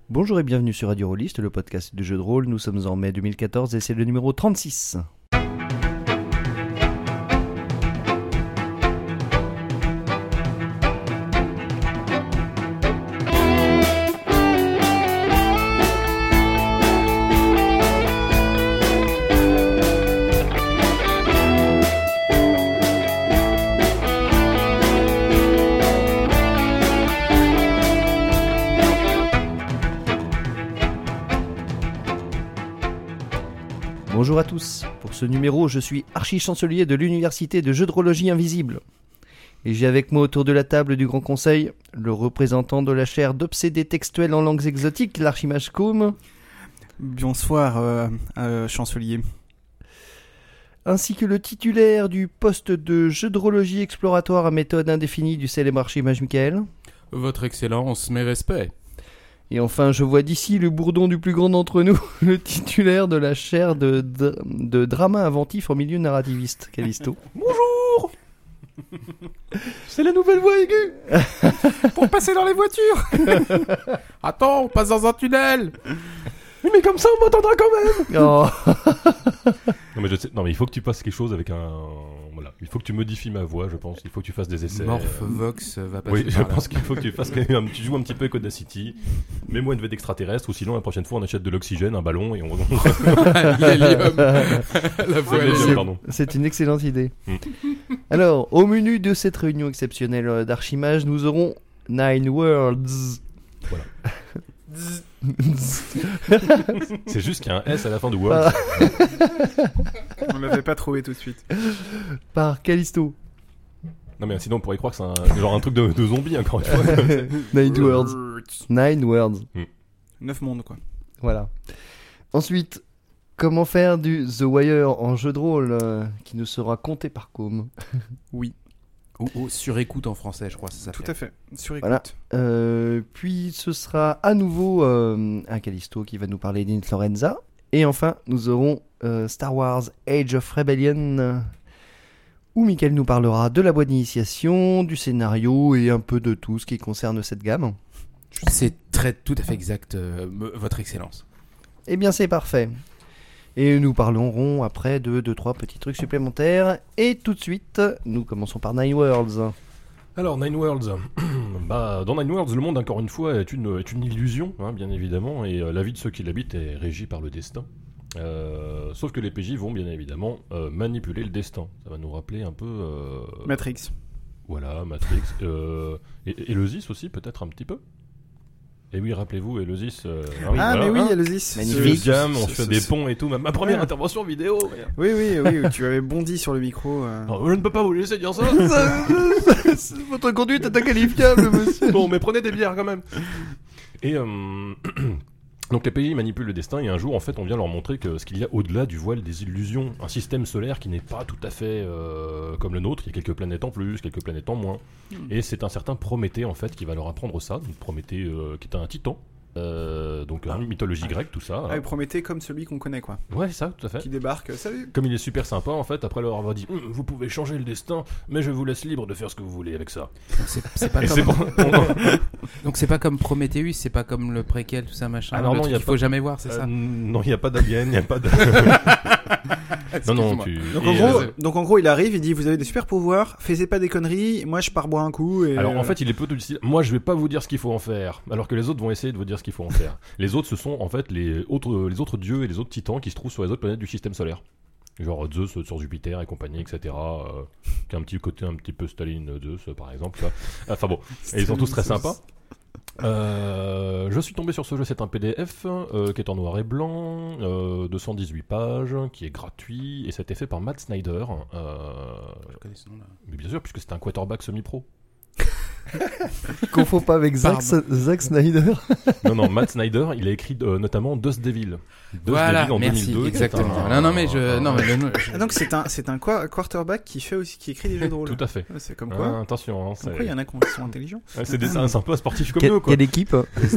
Bonjour et bienvenue sur Radio Rollist, le podcast de jeux de rôle. Nous sommes en mai 2014 et c'est le numéro 36. Bonjour à tous, pour ce numéro je suis archi-chancelier de l'université de jeux de rôlegie invisible. Et j'ai avec moi autour de la table du Grand Conseil, le représentant de la chaire d'obsédés textuels en langues exotiques, l'archimage Koum. Bonsoir, chancelier. Ainsi que le titulaire du poste de jeu de rôlegie exploratoire à méthode indéfinie du célèbre archimage Michael. Votre Excellence, mes respects. Et enfin, je vois d'ici le bourdon du plus grand d'entre nous, le titulaire de la chaire de drama inventif en milieu narrativiste, Callisto. Bonjour. C'est la nouvelle voie aiguë pour passer dans les voitures. Attends, on passe dans un tunnel. Mais comme ça, on m'entendra quand même. Oh. Non mais il faut que tu passes quelque chose avec un... Voilà. Il faut que tu modifies ma voix, je pense. Il faut que tu fasses des essais. Morphvox va passer Oui, par je là. pense qu'il faut que tu fasses tu joues un petit peu avec Audacity. Mets-moi une vedette extraterrestre, ou sinon la prochaine fois on achète de l'oxygène, un ballon et on... L'hélium. La voix L'hélium, pardon. C'est une excellente idée. Alors, au menu de cette réunion exceptionnelle d'archimage, nous aurons Nine Worlds. Voilà. C'est juste qu'il y a un S à la fin de World. On l'avait pas trouvé tout de suite. Par Callisto. Non mais sinon on pourrait croire que c'est genre un truc de zombie encore une fois. Nine Worlds. Nine Worlds. 9 mondes, quoi. Voilà. Ensuite, comment faire du The Wire en jeu de rôle qui nous sera compté par Koum. Oui, Ou surécoute en français, je crois, ça tout s'appelle. à fait. Sur écoute. Voilà. Puis ce sera à nouveau un Callisto qui va nous parler d'Influenza. Et enfin, nous aurons Star Wars Age of Rebellion, où Michael nous parlera de la boîte d'initiation, du scénario et un peu de tout ce qui concerne cette gamme. C'est tout à fait exact, Votre Excellence. Eh bien, c'est parfait. Et nous parlerons après de 2-3 petits trucs supplémentaires. Et tout de suite, nous commençons par Nine Worlds. Alors, Nine Worlds. Dans Nine Worlds, le monde, encore une fois, est une illusion, hein, bien évidemment, et la vie de ceux qui l'habitent est régie par le destin. Sauf que les PJ vont, bien évidemment, manipuler le destin. Ça va nous rappeler un peu... Matrix. Voilà, Matrix. Et Eleusis aussi, peut-être un petit peu. Et oui, rappelez-vous, Eleusis... Mais oui, Eleusis. Magnifique. Gamme, on fait des ponts et tout. Ma première intervention vidéo. Oui, tu avais bondi sur le micro. Je ne peux pas vous laisser dire ça. Votre conduite est inqualifiable, monsieur. Bon, mais prenez des bières quand même. Et donc les pays manipulent le destin et un jour en fait on vient leur montrer que ce qu'il y a au-delà du voile des illusions, un système solaire qui n'est pas tout à fait comme le nôtre, il y a quelques planètes en plus, quelques planètes en moins. Et c'est un certain Prométhée en fait qui va leur apprendre ça, donc Prométhée qui est un titan. Donc mythologie grecque, tout ça. Ah, Prométhée comme celui qu'on connaît, quoi. Ouais, ça, tout à fait. Qui débarque, salut. Comme il est super sympa, en fait, après leur avoir dit vous pouvez changer le destin, mais je vous laisse libre de faire ce que vous voulez avec ça. C'est pas Et comme... c'est bon. Donc c'est pas comme Prometheus, c'est pas comme le préquel, tout ça, machin. Alors le non, truc y a qu'il faut pas- jamais voir, c'est ça. Non, il n'y a pas d'alien, il n'y a pas de... non, tu... Donc en gros, il arrive, il dit vous avez des super pouvoirs, faites pas des conneries, moi je pars boire un coup. Et Alors en fait, il est plutôt du style, moi je vais pas vous dire ce qu'il faut en faire, alors que les autres vont essayer de vous dire ce qu'il faut en faire. Les autres, ce sont en fait les autres dieux et les autres titans qui se trouvent sur les autres planètes du système solaire. Genre Zeus sur Jupiter et compagnie, etc. Qui a un petit côté un petit peu Staline Zeus, par exemple. Ça. Enfin bon, et ils sont tous très sympas. Je suis tombé sur ce jeu, c'est un PDF qui est en noir et blanc, de 118 pages, qui est gratuit, et ça a été fait par Matt Snyder. Je connais ce nom-là. Mais bien sûr, puisque c'est un quarterback semi-pro. Confond pas avec Zack Snyder. Non, Matt Snyder, il a écrit notamment Dust Devil. Voilà, Devil en merci, 2002. exactement. Non, mais le nom- Ah, donc c'est un quarterback qui écrit des jeux de rôle. Tout à fait. Ouais, c'est comme quoi. Attention, Comme quoi, il y en a qui sont intelligents. c'est un peu sportif comme nous, quoi. Quelle équipe?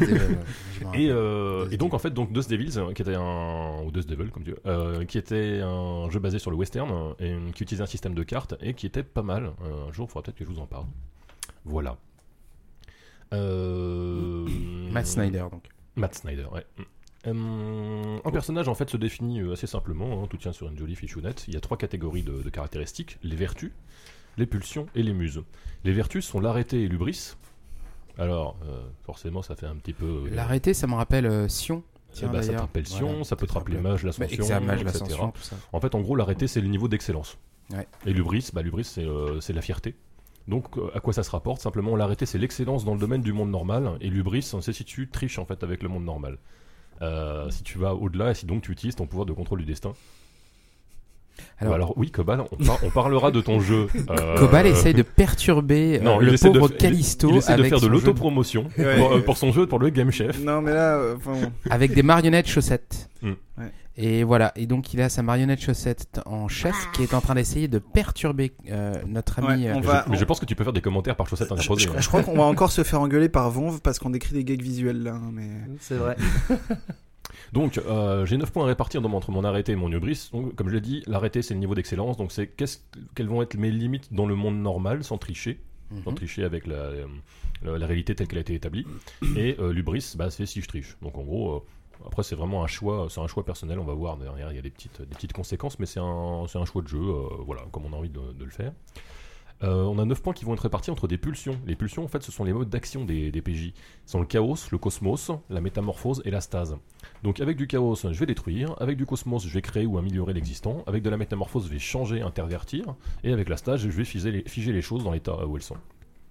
Et donc en fait Dust Devils qui était ou Dust Devil comme tu veux, qui était un jeu basé sur le western et qui utilisait un système de cartes et qui était pas mal. Un jour il faudra peut-être que je vous en parle. Voilà. Matt Snyder donc. Matt Snyder, ouais. Un personnage en fait se définit assez simplement, tout tient sur une jolie fichounette. Il y a 3 catégories de caractéristiques, les vertus, les pulsions et les muses. Les vertus sont l'arrêté et l'hubris. Alors, forcément ça fait un petit peu... L'arrêté, ça me rappelle Sion. Ça te rappelle Sion, Voilà, ça peut te rappeler Mage, l'Ascension, Mage, etc. l'Ascension, tout ça. En fait, en gros, l'arrêté, c'est le niveau d'excellence. Ouais. Et l'hubris, c'est la fierté. Donc, à quoi ça se rapporte ? Simplement, l'arrêté, c'est l'excellence dans le domaine du monde normal, et l'hubris, c'est si tu triches en fait avec le monde normal. Si tu vas au-delà, et si donc tu utilises ton pouvoir de contrôle du destin. Alors oui, Cobal, on parlera de ton jeu. Cobal essaye de perturber le pauvre Callisto. Il essaie de faire de son l'autopromotion pour son jeu, pour le Game Chef. Non, mais là, avec des marionnettes chaussettes. Ouais. Et voilà, et donc il a sa marionnette chaussette en chef qui est en train d'essayer de perturber notre ami. Mais je pense que tu peux faire des commentaires par chaussette interposée. Je crois qu'on va encore se faire engueuler par Vonv parce qu'on décrit des gags visuels là. Mais... C'est vrai. Donc, j'ai 9 points à répartir entre mon arrêté et mon hubris. Donc, comme je l'ai dit, l'arrêté, c'est le niveau d'excellence. Donc, c'est quelles vont être mes limites dans le monde normal, sans tricher. Sans tricher avec la réalité telle qu'elle a été établie. Et l'hubris, c'est si je triche. Donc, en gros, après, c'est vraiment un choix personnel. On va voir derrière, il y a des petites conséquences, mais c'est un choix de jeu, voilà, comme on a envie de le faire. On a 9 points qui vont être répartis entre des pulsions. Les pulsions, en fait, ce sont les modes d'action des PJ. Ce sont le chaos, le cosmos, la métamorphose et la stase. Donc, avec du chaos, je vais détruire. Avec du cosmos, je vais créer ou améliorer l'existant. Avec de la métamorphose, je vais changer, intervertir. Et avec la stase, je vais figer les choses dans l'état où elles sont.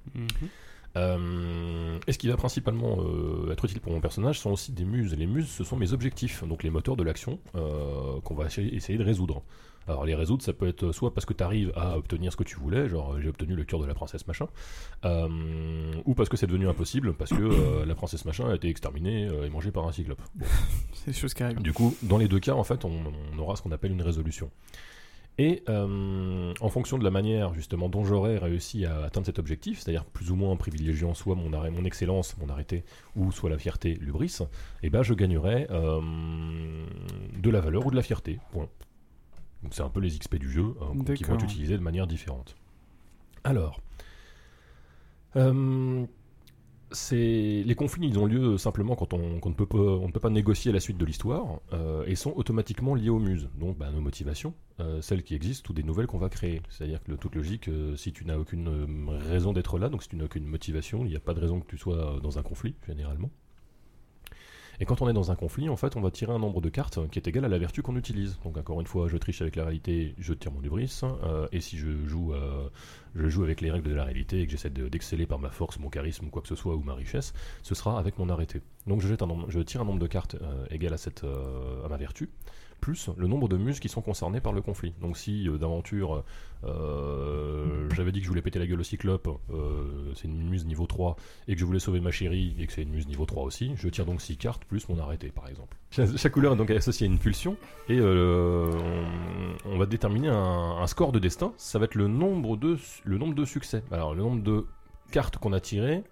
Et ce qui va principalement être utile pour mon personnage sont aussi des muses. Et les muses, ce sont mes objectifs, donc les moteurs de l'action qu'on va essayer de résoudre. Alors les résoudre, ça peut être soit parce que tu arrives à obtenir ce que tu voulais, genre j'ai obtenu le cœur de la princesse machin, ou parce que c'est devenu impossible, parce que la princesse machin a été exterminée et mangée par un cyclope. Bon. C'est des choses qui arrivent. Du coup, dans les deux cas, en fait, on aura ce qu'on appelle une résolution. Et en fonction de la manière justement dont j'aurai réussi à atteindre cet objectif, c'est-à-dire plus ou moins en privilégiant soit mon excellence, mon arrêté, ou soit la fierté, l'hubris, et ben je gagnerai de la valeur ou de la fierté. Point. Donc c'est un peu les XP du jeu qui vont être utilisés de manière différente. Alors, les conflits ils ont lieu simplement quand on ne peut pas négocier la suite de l'histoire et sont automatiquement liés aux muses, donc nos motivations, celles qui existent ou des nouvelles qu'on va créer. C'est-à-dire que toute logique, si tu n'as aucune raison d'être là, donc si tu n'as aucune motivation, il n'y a pas de raison que tu sois dans un conflit généralement. Et quand on est dans un conflit, en fait, on va tirer un nombre de cartes qui est égal à la vertu qu'on utilise. Donc encore une fois, je triche avec la réalité, je tire mon hubris, et si je joue avec les règles de la réalité et que j'essaie d'exceller par ma force, mon charisme ou quoi que ce soit, ou ma richesse, ce sera avec mon arrêté. Donc je tire un nombre de cartes égal à ma vertu, plus le nombre de muses qui sont concernées par le conflit. Donc si d'aventure j'avais dit que je voulais péter la gueule au cyclope, c'est une muse niveau 3, et que je voulais sauver ma chérie et que c'est une muse niveau 3 aussi, je tire donc 6 cartes plus mon arrêté par exemple. Chaque couleur est donc associée à une pulsion, et on va déterminer un score de destin. Ça va être le nombre de succès. Alors le nombre de cartes qu'on a tirées.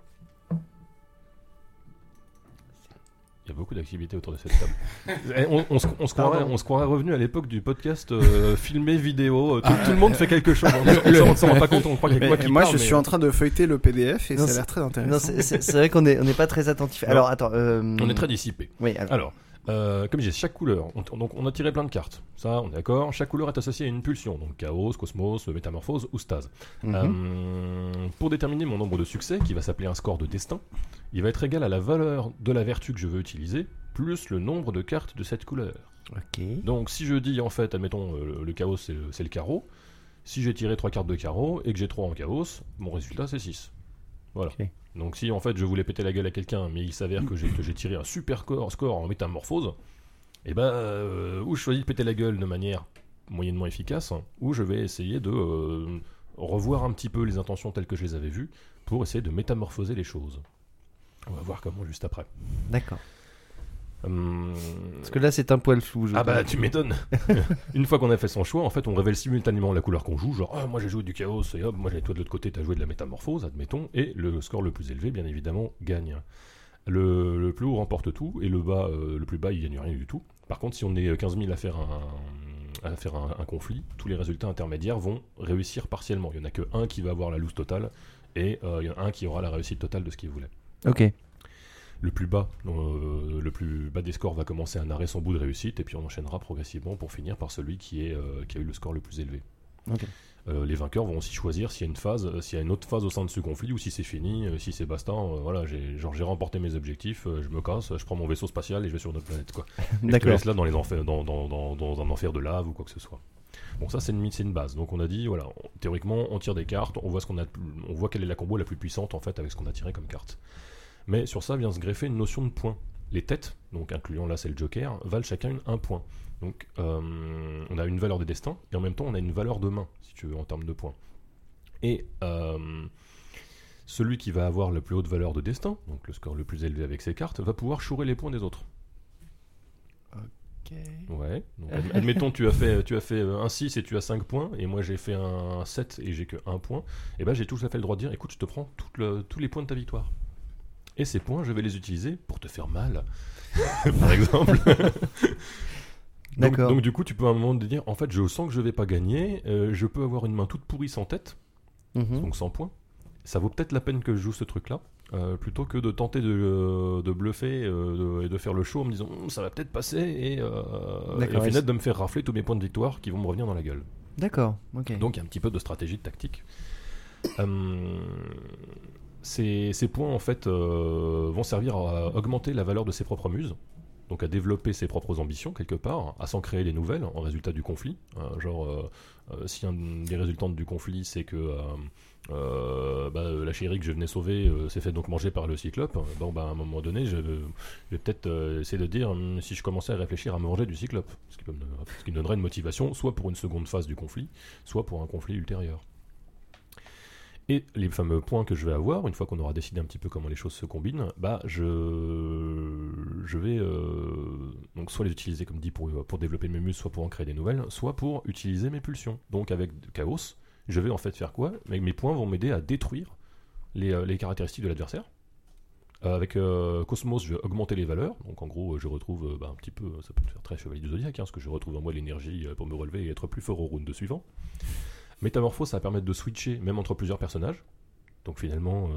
Il y a beaucoup d'activités autour de cette table. On se croirait revenu à l'époque du podcast filmé vidéo. Tout le monde fait quelque chose. On s'en rend pas compte. On croit qu'il y a que moi qui parle, je suis en train de feuilleter le PDF et ça a l'air très intéressant. Non, c'est vrai qu'on n'est pas très attentif. Non. Alors attends. On est très dissipé. Oui. Alors, comme je disais, chaque couleur. Donc on a tiré plein de cartes. Ça, on est d'accord. Chaque couleur est associée à une pulsion. Donc chaos, cosmos, métamorphose ou stase. Pour déterminer mon nombre de succès, qui va s'appeler un score de destin, il va être égal à la valeur de la vertu que je veux utiliser, plus le nombre de cartes de cette couleur. Ok. Donc si je dis, en fait, admettons, le chaos c'est le carreau, si j'ai tiré 3 cartes de carreau et que j'ai 3 en chaos, mon résultat c'est 6. Voilà. Okay. Donc si en fait je voulais péter la gueule à quelqu'un, mais il s'avère que j'ai tiré un super score en métamorphose, et ou je choisis de péter la gueule de manière moyennement efficace, ou je vais essayer de revoir un petit peu les intentions telles que je les avais vues, pour essayer de métamorphoser les choses. On va voir comment juste après. D'accord. Parce que là c'est un poil flou. Tu m'étonnes. Une fois qu'on a fait son choix, en fait on révèle simultanément la couleur qu'on joue, genre moi j'ai joué du chaos et hop, moi j'ai toi de l'autre côté t'as joué de la métamorphose, admettons, et le score le plus élevé bien évidemment gagne. Le plus haut remporte tout et le plus bas il gagne rien du tout. Par contre si on est 15 000 à faire un conflit, tous les résultats intermédiaires vont réussir partiellement. Il n'y en a qu'un qui va avoir la loose totale et il y en a un qui aura la réussite totale de ce qu'il voulait. Ok. le plus bas des scores va commencer à narrer son bout de réussite, et puis on enchaînera progressivement pour finir par celui qui a eu le score le plus élevé. Ok. Les vainqueurs vont aussi choisir s'il y a une autre phase au sein de ce conflit, ou si c'est fini, si c'est basta, voilà, j'ai remporté mes objectifs, je me casse, je prends mon vaisseau spatial et je vais sur une autre planète, quoi. Et je te laisse là dans un enfer de lave ou quoi que ce soit. Bon, ça c'est une base. Donc on a dit, voilà, théoriquement on tire des cartes, on voit quelle est la combo la plus puissante en fait avec ce qu'on a tiré comme carte. Mais sur ça vient se greffer une notion de points. Les têtes, donc incluant là c'est le Joker, valent chacun un point. Donc on a une valeur de destin et en même temps on a une valeur de main, si tu veux, en termes de points. Et celui qui va avoir la plus haute valeur de destin, donc le score le plus élevé avec ses cartes, va pouvoir chourer les points des autres. Ok. Ouais, donc admettons tu as fait un 6 et tu as 5 points, et moi j'ai fait un 7 et j'ai que 1 point, et ben j'ai tout à fait le droit de dire, écoute, je te prends tous les points de ta victoire. Et ces points, je vais les utiliser pour te faire mal, par exemple. D'accord. Donc du coup, tu peux à un moment te dire, en fait, je sens que je vais pas gagner, je peux avoir une main toute pourrie sans tête, donc sans points. Ça vaut peut-être la peine que je joue ce truc-là, plutôt que de tenter de bluffer et de faire le show en me disant, ça va peut-être passer, et au final de me faire rafler tous mes points de victoire qui vont me revenir dans la gueule. D'accord, ok. Donc il y a un petit peu de stratégie, de tactique. Ces points en fait vont servir à augmenter la valeur de ses propres muses, donc à développer ses propres ambitions quelque part, à s'en créer des nouvelles en résultat du conflit. Si un des résultats du conflit c'est que la chérie que je venais sauver s'est fait donc manger par le cyclope, à un moment donné je vais peut-être essayer de dire si je commençais à réfléchir à me venger du cyclope, ce qui me donnerait une motivation soit pour une seconde phase du conflit, soit pour un conflit ultérieur. Et les fameux points que je vais avoir, une fois qu'on aura décidé un petit peu comment les choses se combinent, je vais donc soit les utiliser comme dit pour développer mes muscles, soit pour en créer des nouvelles, soit pour utiliser mes pulsions. Donc avec Chaos, je vais en fait faire quoi ? Mes points vont m'aider à détruire les caractéristiques de l'adversaire. Avec Cosmos, je vais augmenter les valeurs. Donc en gros, je retrouve un petit peu, ça peut te faire très chevalier du zodiaque, parce que je retrouve en moi l'énergie pour me relever et être plus fort au round suivant. Métamorphose, ça va permettre de switcher même entre plusieurs personnages. Donc finalement,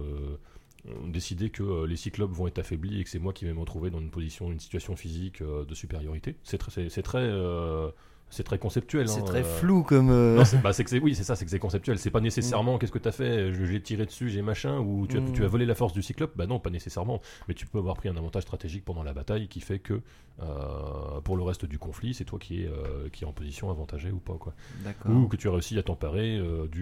décider que les cyclopes vont être affaiblis et que c'est moi qui vais me retrouver dans une situation physique de supériorité. C'est très conceptuel. C'est hein, très flou comme. Non, c'est que c'est conceptuel. C'est pas nécessairement qu'est-ce que t'as fait, j'ai tiré dessus, j'ai machin, ou tu as volé la force du cyclope. Bah non, pas nécessairement. Mais tu peux avoir pris un avantage stratégique pendant la bataille qui fait que pour le reste du conflit, c'est toi qui est en position avantagée ou pas, quoi. D'accord. Ou que tu as réussi à t'emparer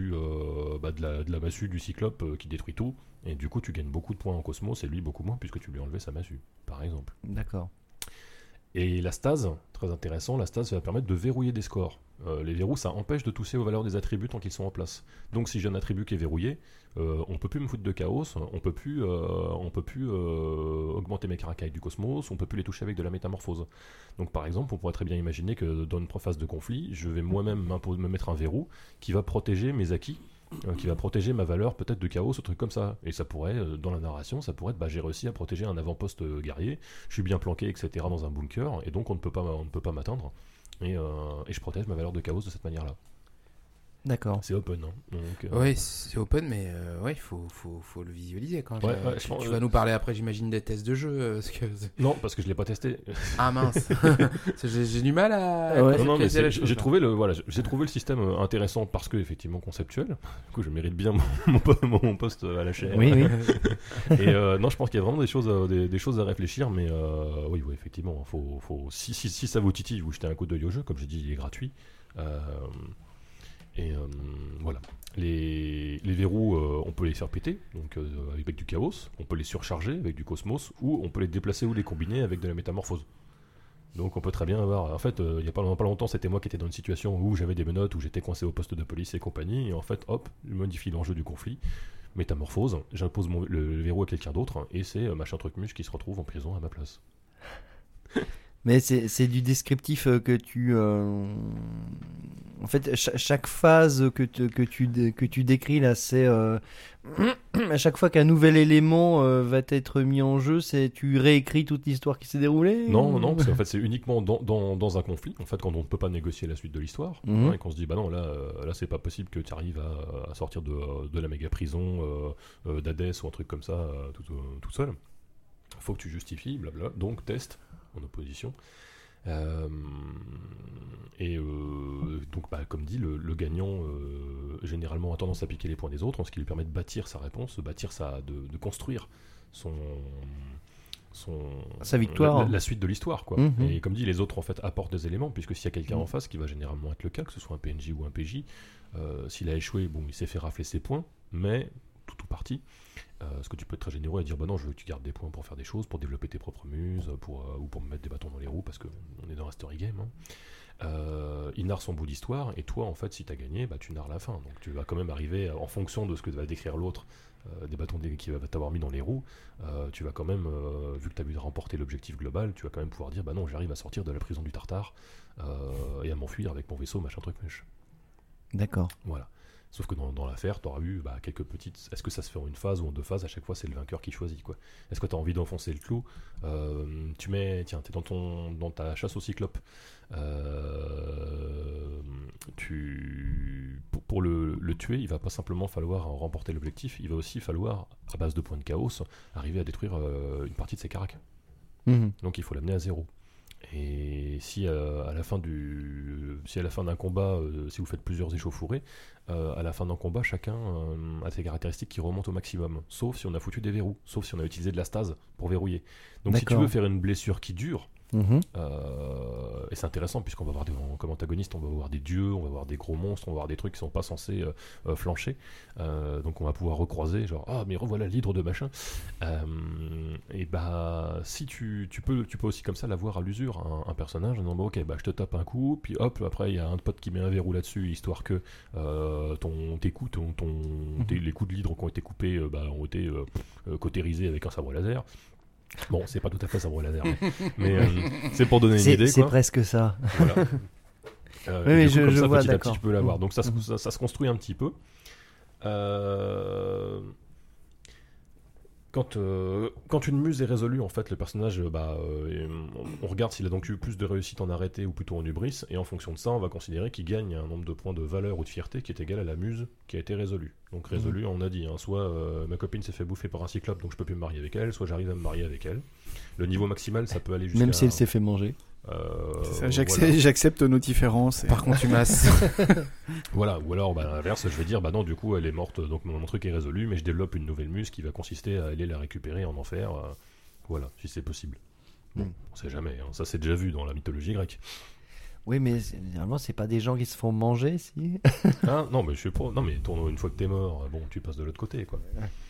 de la massue du cyclope qui détruit tout. Et du coup, tu gagnes beaucoup de points en Cosmos et lui beaucoup moins puisque tu lui as enlevé sa massue, par exemple. D'accord. Et la stase, très intéressant, la stase va permettre de verrouiller des scores. Les verrous, ça empêche de toucher aux valeurs des attributs tant qu'ils sont en place. Donc si j'ai un attribut qui est verrouillé, on peut plus me foutre de chaos, on peut plus augmenter mes caractères du cosmos, on peut plus les toucher avec de la métamorphose. Donc par exemple, on pourrait très bien imaginer que dans une phase de conflit, je vais moi-même me mettre un verrou qui va protéger mes acquis, qui va protéger ma valeur peut-être de chaos, un truc comme ça. Et ça pourrait, dans la narration, ça pourrait être j'ai réussi à protéger un avant-poste guerrier, je suis bien planqué, etc. dans un bunker, et donc on ne peut pas m'atteindre, et je protège ma valeur de chaos de cette manière-là. D'accord. C'est open, hein. Donc, Oui, c'est open, mais il faut le visualiser quand même. Ouais, tu vas nous parler après, j'imagine, des tests de jeu. Non, parce que je l'ai pas testé. Ah mince, j'ai du mal à. Ouais. Non, mais la j'ai chose, trouvé le système intéressant parce que effectivement conceptuel. Du coup, je mérite bien mon poste à la chaîne. Oui, oui. Et non, je pense qu'il y a vraiment des choses à réfléchir, mais oui, effectivement, si ça vous titille, vous jetez un coup d'œil au jeu. Comme j'ai dit, il est gratuit. Et voilà. Les verrous, on peut les faire péter donc avec du chaos, on peut les surcharger avec du cosmos, ou on peut les déplacer ou les combiner avec de la métamorphose. Donc on peut très bien avoir... En fait, il n'y a pas longtemps, c'était moi qui étais dans une situation où j'avais des menottes, où j'étais coincé au poste de police et compagnie, et en fait, hop, je modifie l'enjeu du conflit, métamorphose, j'impose le verrou à quelqu'un d'autre, et c'est machin truc muche qui se retrouve en prison à ma place. Mais c'est du descriptif que tu... En fait, chaque phase que tu décris là, c'est... à chaque fois qu'un nouvel élément va être mis en jeu, tu réécris toute l'histoire qui s'est déroulée ? Non, parce qu'en fait c'est uniquement dans un conflit, en fait, quand on ne peut pas négocier la suite de l'histoire, et qu'on se dit, bah non, là c'est pas possible que tu arrives à sortir de la méga prison d'Hadès ou un truc comme ça tout seul. faut que tu justifies, blabla, donc test en opposition. Donc comme dit, le gagnant généralement a tendance à piquer les points des autres, ce qui lui permet de bâtir sa réponse, de construire sa victoire, la suite de l'histoire, quoi. Et comme dit, les autres en fait apportent des éléments, puisque s'il y a quelqu'un en face, qui va généralement être le cas, que ce soit un PNJ ou un PJ, s'il a échoué, bon, il s'est fait rafler ses points, mais tout ou partie. Parce que tu peux être très généreux et dire bah non, je veux que tu gardes des points pour faire des choses, pour développer tes propres muses, ou pour me mettre des bâtons dans les roues, parce qu'on est dans un story game. Il narre son bout d'histoire, et toi en fait, si tu as gagné, bah, tu narres la fin. Donc tu vas quand même arriver, en fonction de ce que va décrire l'autre, des bâtons qui va t'avoir mis dans les roues, tu vas quand même, vu que tu as vu de remporter l'objectif global, tu vas quand même pouvoir dire bah non, j'arrive à sortir de la prison du Tartare et à m'enfuir avec mon vaisseau, machin truc mèche. D'accord. Voilà. Sauf que dans l'affaire, tu auras eu quelques petites. Est-ce que ça se fait en une phase ou en deux phases? À chaque fois, c'est le vainqueur qui choisit, quoi. Est-ce que tu as envie d'enfoncer le clou? Tu mets. Tiens, tu es dans ta chasse au cyclope. Pour le tuer, il va pas simplement falloir remporter l'objectif, il va aussi falloir, à base de points de chaos, arriver à détruire une partie de ses caracs. Donc il faut l'amener à 0. Et si à la fin d'un combat, si vous faites plusieurs échauffourées, à la fin d'un combat, chacun a ses caractéristiques qui remontent au maximum, sauf si on a foutu des verrous, sauf si on a utilisé de la stase pour verrouiller. Donc si tu veux faire une blessure qui dure, et c'est intéressant puisqu'on va avoir comme antagoniste, on va avoir des dieux, on va avoir des gros monstres, on va avoir des trucs qui sont pas censés flancher, donc on va pouvoir recroiser genre ah mais revoilà l'hydre de machin, et bah si tu peux aussi comme ça l'avoir à l'usure un personnage en disant ok bah je te tape un coup, puis hop après il y a un pote qui met un verrou là-dessus histoire que tes coups les coups de l'hydre qui ont été coupés ont été cautérisés avec un sabre laser. Bon, c'est pas tout à fait sabre laser, mais c'est pour donner une idée. C'est quoi. Presque ça. Voilà. Oui, je vois, petit à d'accord. petit, tu peux l'avoir. Donc ça se construit un petit peu. Quand une muse est résolue, en fait, le personnage, on regarde s'il a donc eu plus de réussite en arrêté ou plutôt en hubris, et en fonction de ça, on va considérer qu'il gagne un nombre de points de valeur ou de fierté qui est égal à la muse qui a été résolue. Donc résolue, on a dit, soit ma copine s'est fait bouffer par un cyclope, donc je peux plus me marier avec elle, soit j'arrive à me marier avec elle. Le niveau maximal, ça peut aller jusqu'à... Même si elle s'est fait manger. C'est ça, j'accepte nos différences. Par contumace. Voilà, ou alors à l'inverse, je vais dire bah non, du coup elle est morte, donc mon truc est résolu, mais je développe une nouvelle muse qui va consister à aller la récupérer en enfer, voilà, si c'est possible. Bon, on sait jamais, hein, ça c'est déjà vu dans la mythologie grecque. Oui, mais généralement c'est pas des gens qui se font manger, si. Non, mais je sais pas. Non, mais une fois que t'es mort, bon, tu passes de l'autre côté, quoi.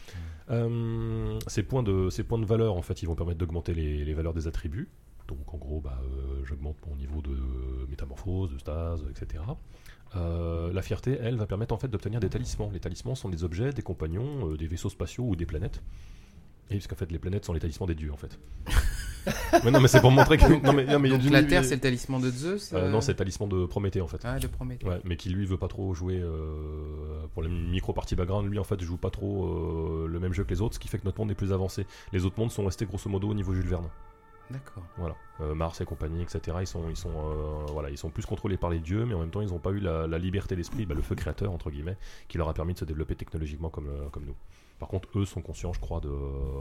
Ces points de valeur, en fait, ils vont permettre d'augmenter les valeurs des attributs. Donc en gros, j'augmente mon niveau de métamorphose, de stase, etc. La fierté, elle, va permettre en fait d'obtenir des talismans. Les talismans sont des objets, des compagnons, des vaisseaux spatiaux ou des planètes. Et parce qu'en fait, les planètes sont les talismans des dieux, en fait. Mais non, mais c'est pour montrer que... Donc la Terre, c'est le talisman de Zeus Non, c'est le talisman de Prométhée, en fait. Ah, de Prométhée. Ouais, mais qui, lui, veut pas trop jouer... pour les micro-parties background, lui, en fait, joue pas trop le même jeu que les autres, ce qui fait que notre monde est plus avancé. Les autres mondes sont restés, grosso modo, au niveau Jules Verne. D'accord. Voilà, Mars et compagnie, etc. Ils sont plus contrôlés par les dieux, mais en même temps, ils n'ont pas eu la liberté d'esprit, le feu créateur, entre guillemets, qui leur a permis de se développer technologiquement comme nous. Par contre, eux sont conscients, je crois, de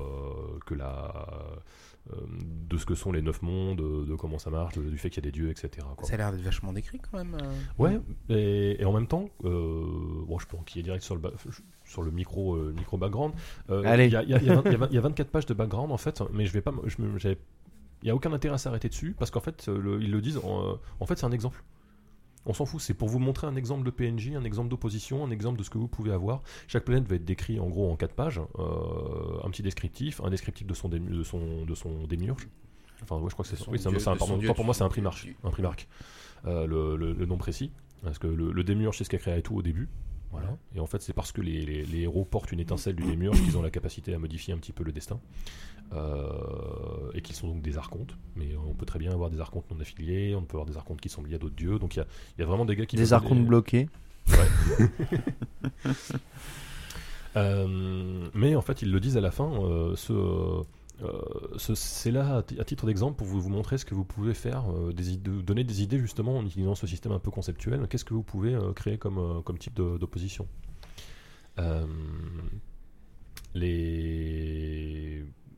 ce que sont les 9 mondes, de comment ça marche, du fait qu'il y a des dieux, etc. quoi. Ça a l'air d'être vachement décrit quand même. Ouais, et en même temps, je peux enquiller direct sur le micro background. Allez. Il y a 24 pages de background, en fait, mais je vais pas... Il n'y a aucun intérêt à s'arrêter dessus, parce qu'en fait, ils le disent, en fait, c'est un exemple. On s'en fout, c'est pour vous montrer un exemple de PNJ, un exemple d'opposition, un exemple de ce que vous pouvez avoir. Chaque planète va être décrit en gros en 4 pages, un petit descriptif, un descriptif de son démiurge. Enfin, ouais, je crois que c'est ça. Oui, pour moi, c'est un primarque. Le nom précis, parce que le démiurge, c'est ce qu'a créé tout au début. Voilà. Et en fait, c'est parce que les héros portent une étincelle du démiurge qu'ils ont la capacité à modifier un petit peu le destin. Et qu'ils sont donc des archontes. Mais on peut très bien avoir des archontes non affiliés, on peut avoir des archontes qui sont liés à d'autres dieux. Donc il y a vraiment des gars qui... Des archontes bloqués. Ouais. Mais en fait, ils le disent à la fin, c'est là, à titre d'exemple, pour vous montrer ce que vous pouvez faire, donner des idées justement en utilisant ce système un peu conceptuel. Qu'est-ce que vous pouvez créer comme type d'opposition.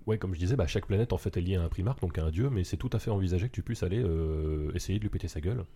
ouais, comme je disais, chaque planète en fait est liée à un primarque, donc à un dieu, mais c'est tout à fait envisagé que tu puisses aller essayer de lui péter sa gueule.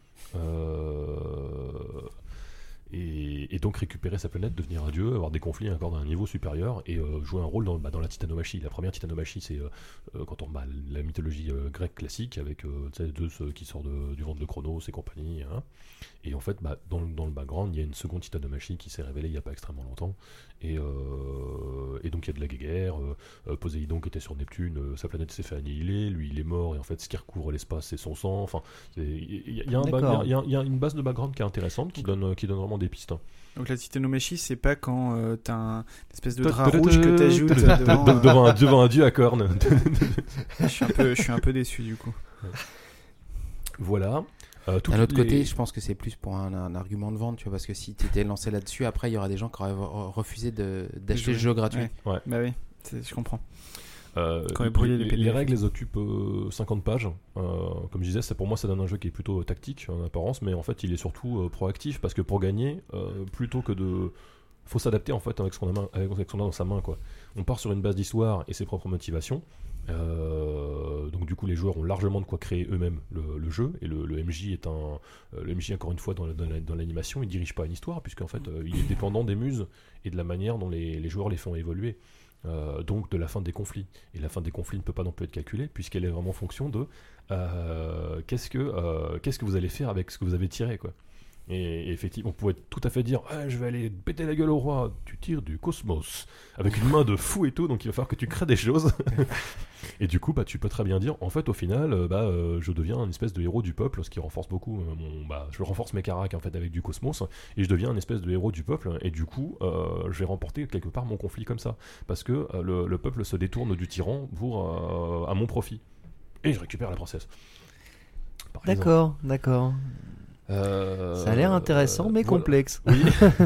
Et donc récupérer sa planète, devenir un dieu, avoir des conflits encore à un niveau supérieur et jouer un rôle dans la titanomachie. La première titanomachie, c'est quand on la mythologie grecque classique avec Zeus qui sort du ventre de Chronos et compagnie. Hein. Et en fait, dans le background, il y a une seconde titanomachie qui s'est révélée il n'y a pas extrêmement longtemps. Et donc il y a de la guerre. Poséidon qui était sur Neptune, sa planète s'est fait annihiler, lui il est mort et en fait ce qui recouvre l'espace c'est son sang. Enfin, il y a une base de background qui est intéressante qui donne vraiment des pistes. Donc la titanomachie, c'est pas quand t'as une espèce de drap rouge que t'ajoutes devant un dieu à cornes. Je suis un peu déçu du coup. Voilà. D'un autre côté, je pense que c'est plus pour un argument de vente, tu vois, parce que si tu étais lancé là-dessus, après il y aura des gens qui auraient refusé d'acheter le jeu gratuit. Ouais. Bah oui, je comprends. Les règles les occupent 50 pages. Comme je disais, pour moi ça donne un jeu qui est plutôt tactique en apparence, mais en fait il est surtout proactif parce que pour gagner, plutôt que faut s'adapter en fait avec ce qu'on a dans sa main, quoi. On part sur une base d'histoire et ses propres motivations. Donc du coup les joueurs ont largement de quoi créer eux-mêmes le jeu et le MJ est le MJ encore une fois dans l'animation, il dirige pas une histoire puisqu'en fait il est dépendant des muses et de la manière dont les joueurs les font évoluer. Donc de la fin des conflits. Et la fin des conflits ne peut pas non plus être calculée puisqu'elle est vraiment en fonction de qu'est-ce que vous allez faire avec ce que vous avez tiré, quoi. Et effectivement, on pourrait tout à fait dire je vais aller péter la gueule au roi. Tu tires du cosmos avec une main de fou et tout, donc il va falloir que tu crées des choses. Et du coup, tu peux très bien dire en fait, au final, je deviens un espèce de héros du peuple, ce qui renforce beaucoup je renforce mes caracs en fait avec du cosmos, et je deviens un espèce de héros du peuple. Et du coup, je vais remporter quelque part mon conflit comme ça, parce que le peuple se détourne du tyran à mon profit, et je récupère la princesse. D'accord. Ça a l'air intéressant mais complexe. Oui.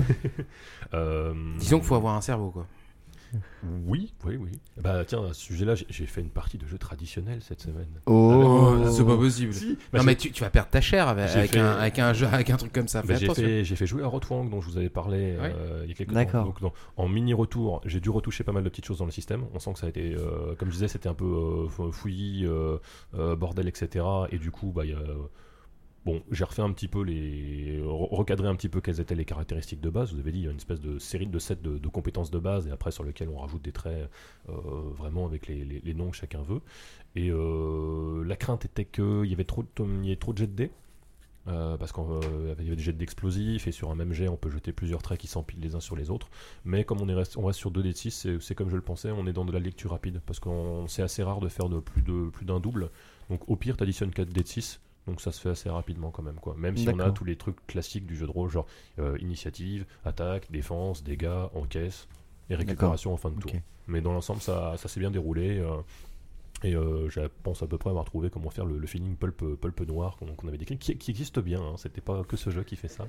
Disons qu'il faut avoir un cerveau, quoi. Oui. Tiens, à ce sujet-là, j'ai fait une partie de jeu traditionnel cette semaine. C'est pas possible. Si. Non, mais tu vas perdre ta chair avec un jeu, avec un truc comme ça. J'ai fait jouer à Rotwang dont je vous avais parlé il y a quelques temps. Donc, en mini retour, j'ai dû retoucher pas mal de petites choses dans le système. On sent que ça a été, comme je disais, c'était un peu fouillis, bordel, etc. Et du coup, j'ai refait un petit peu recadré un petit peu quelles étaient les caractéristiques de base. Vous avez dit, il y a une espèce de série de sets de compétences de base et après sur lesquelles on rajoute des traits vraiment avec les noms que chacun veut. Et la crainte était qu'il y avait trop de jets de dés. Parce qu'il y avait des jets d'explosifs et sur un même jet on peut jeter plusieurs traits qui s'empilent les uns sur les autres, mais comme on reste sur 2d6, c'est comme je le pensais, on est dans de la lecture rapide parce que c'est assez rare de faire plus d'un double, donc au pire t'additionnes 4d6. Donc ça se fait assez rapidement quand même, quoi. Même si on a tous les trucs classiques du jeu de rôle, genre initiative, attaque, défense, dégâts, encaisse et récupération en fin de tour. Mais dans l'ensemble, ça s'est bien déroulé. Et je pense à peu près avoir trouvé comment faire le feeling pulp noir qu'on avait décrit, qui existe bien. Hein. C'était pas que ce jeu qui fait ça.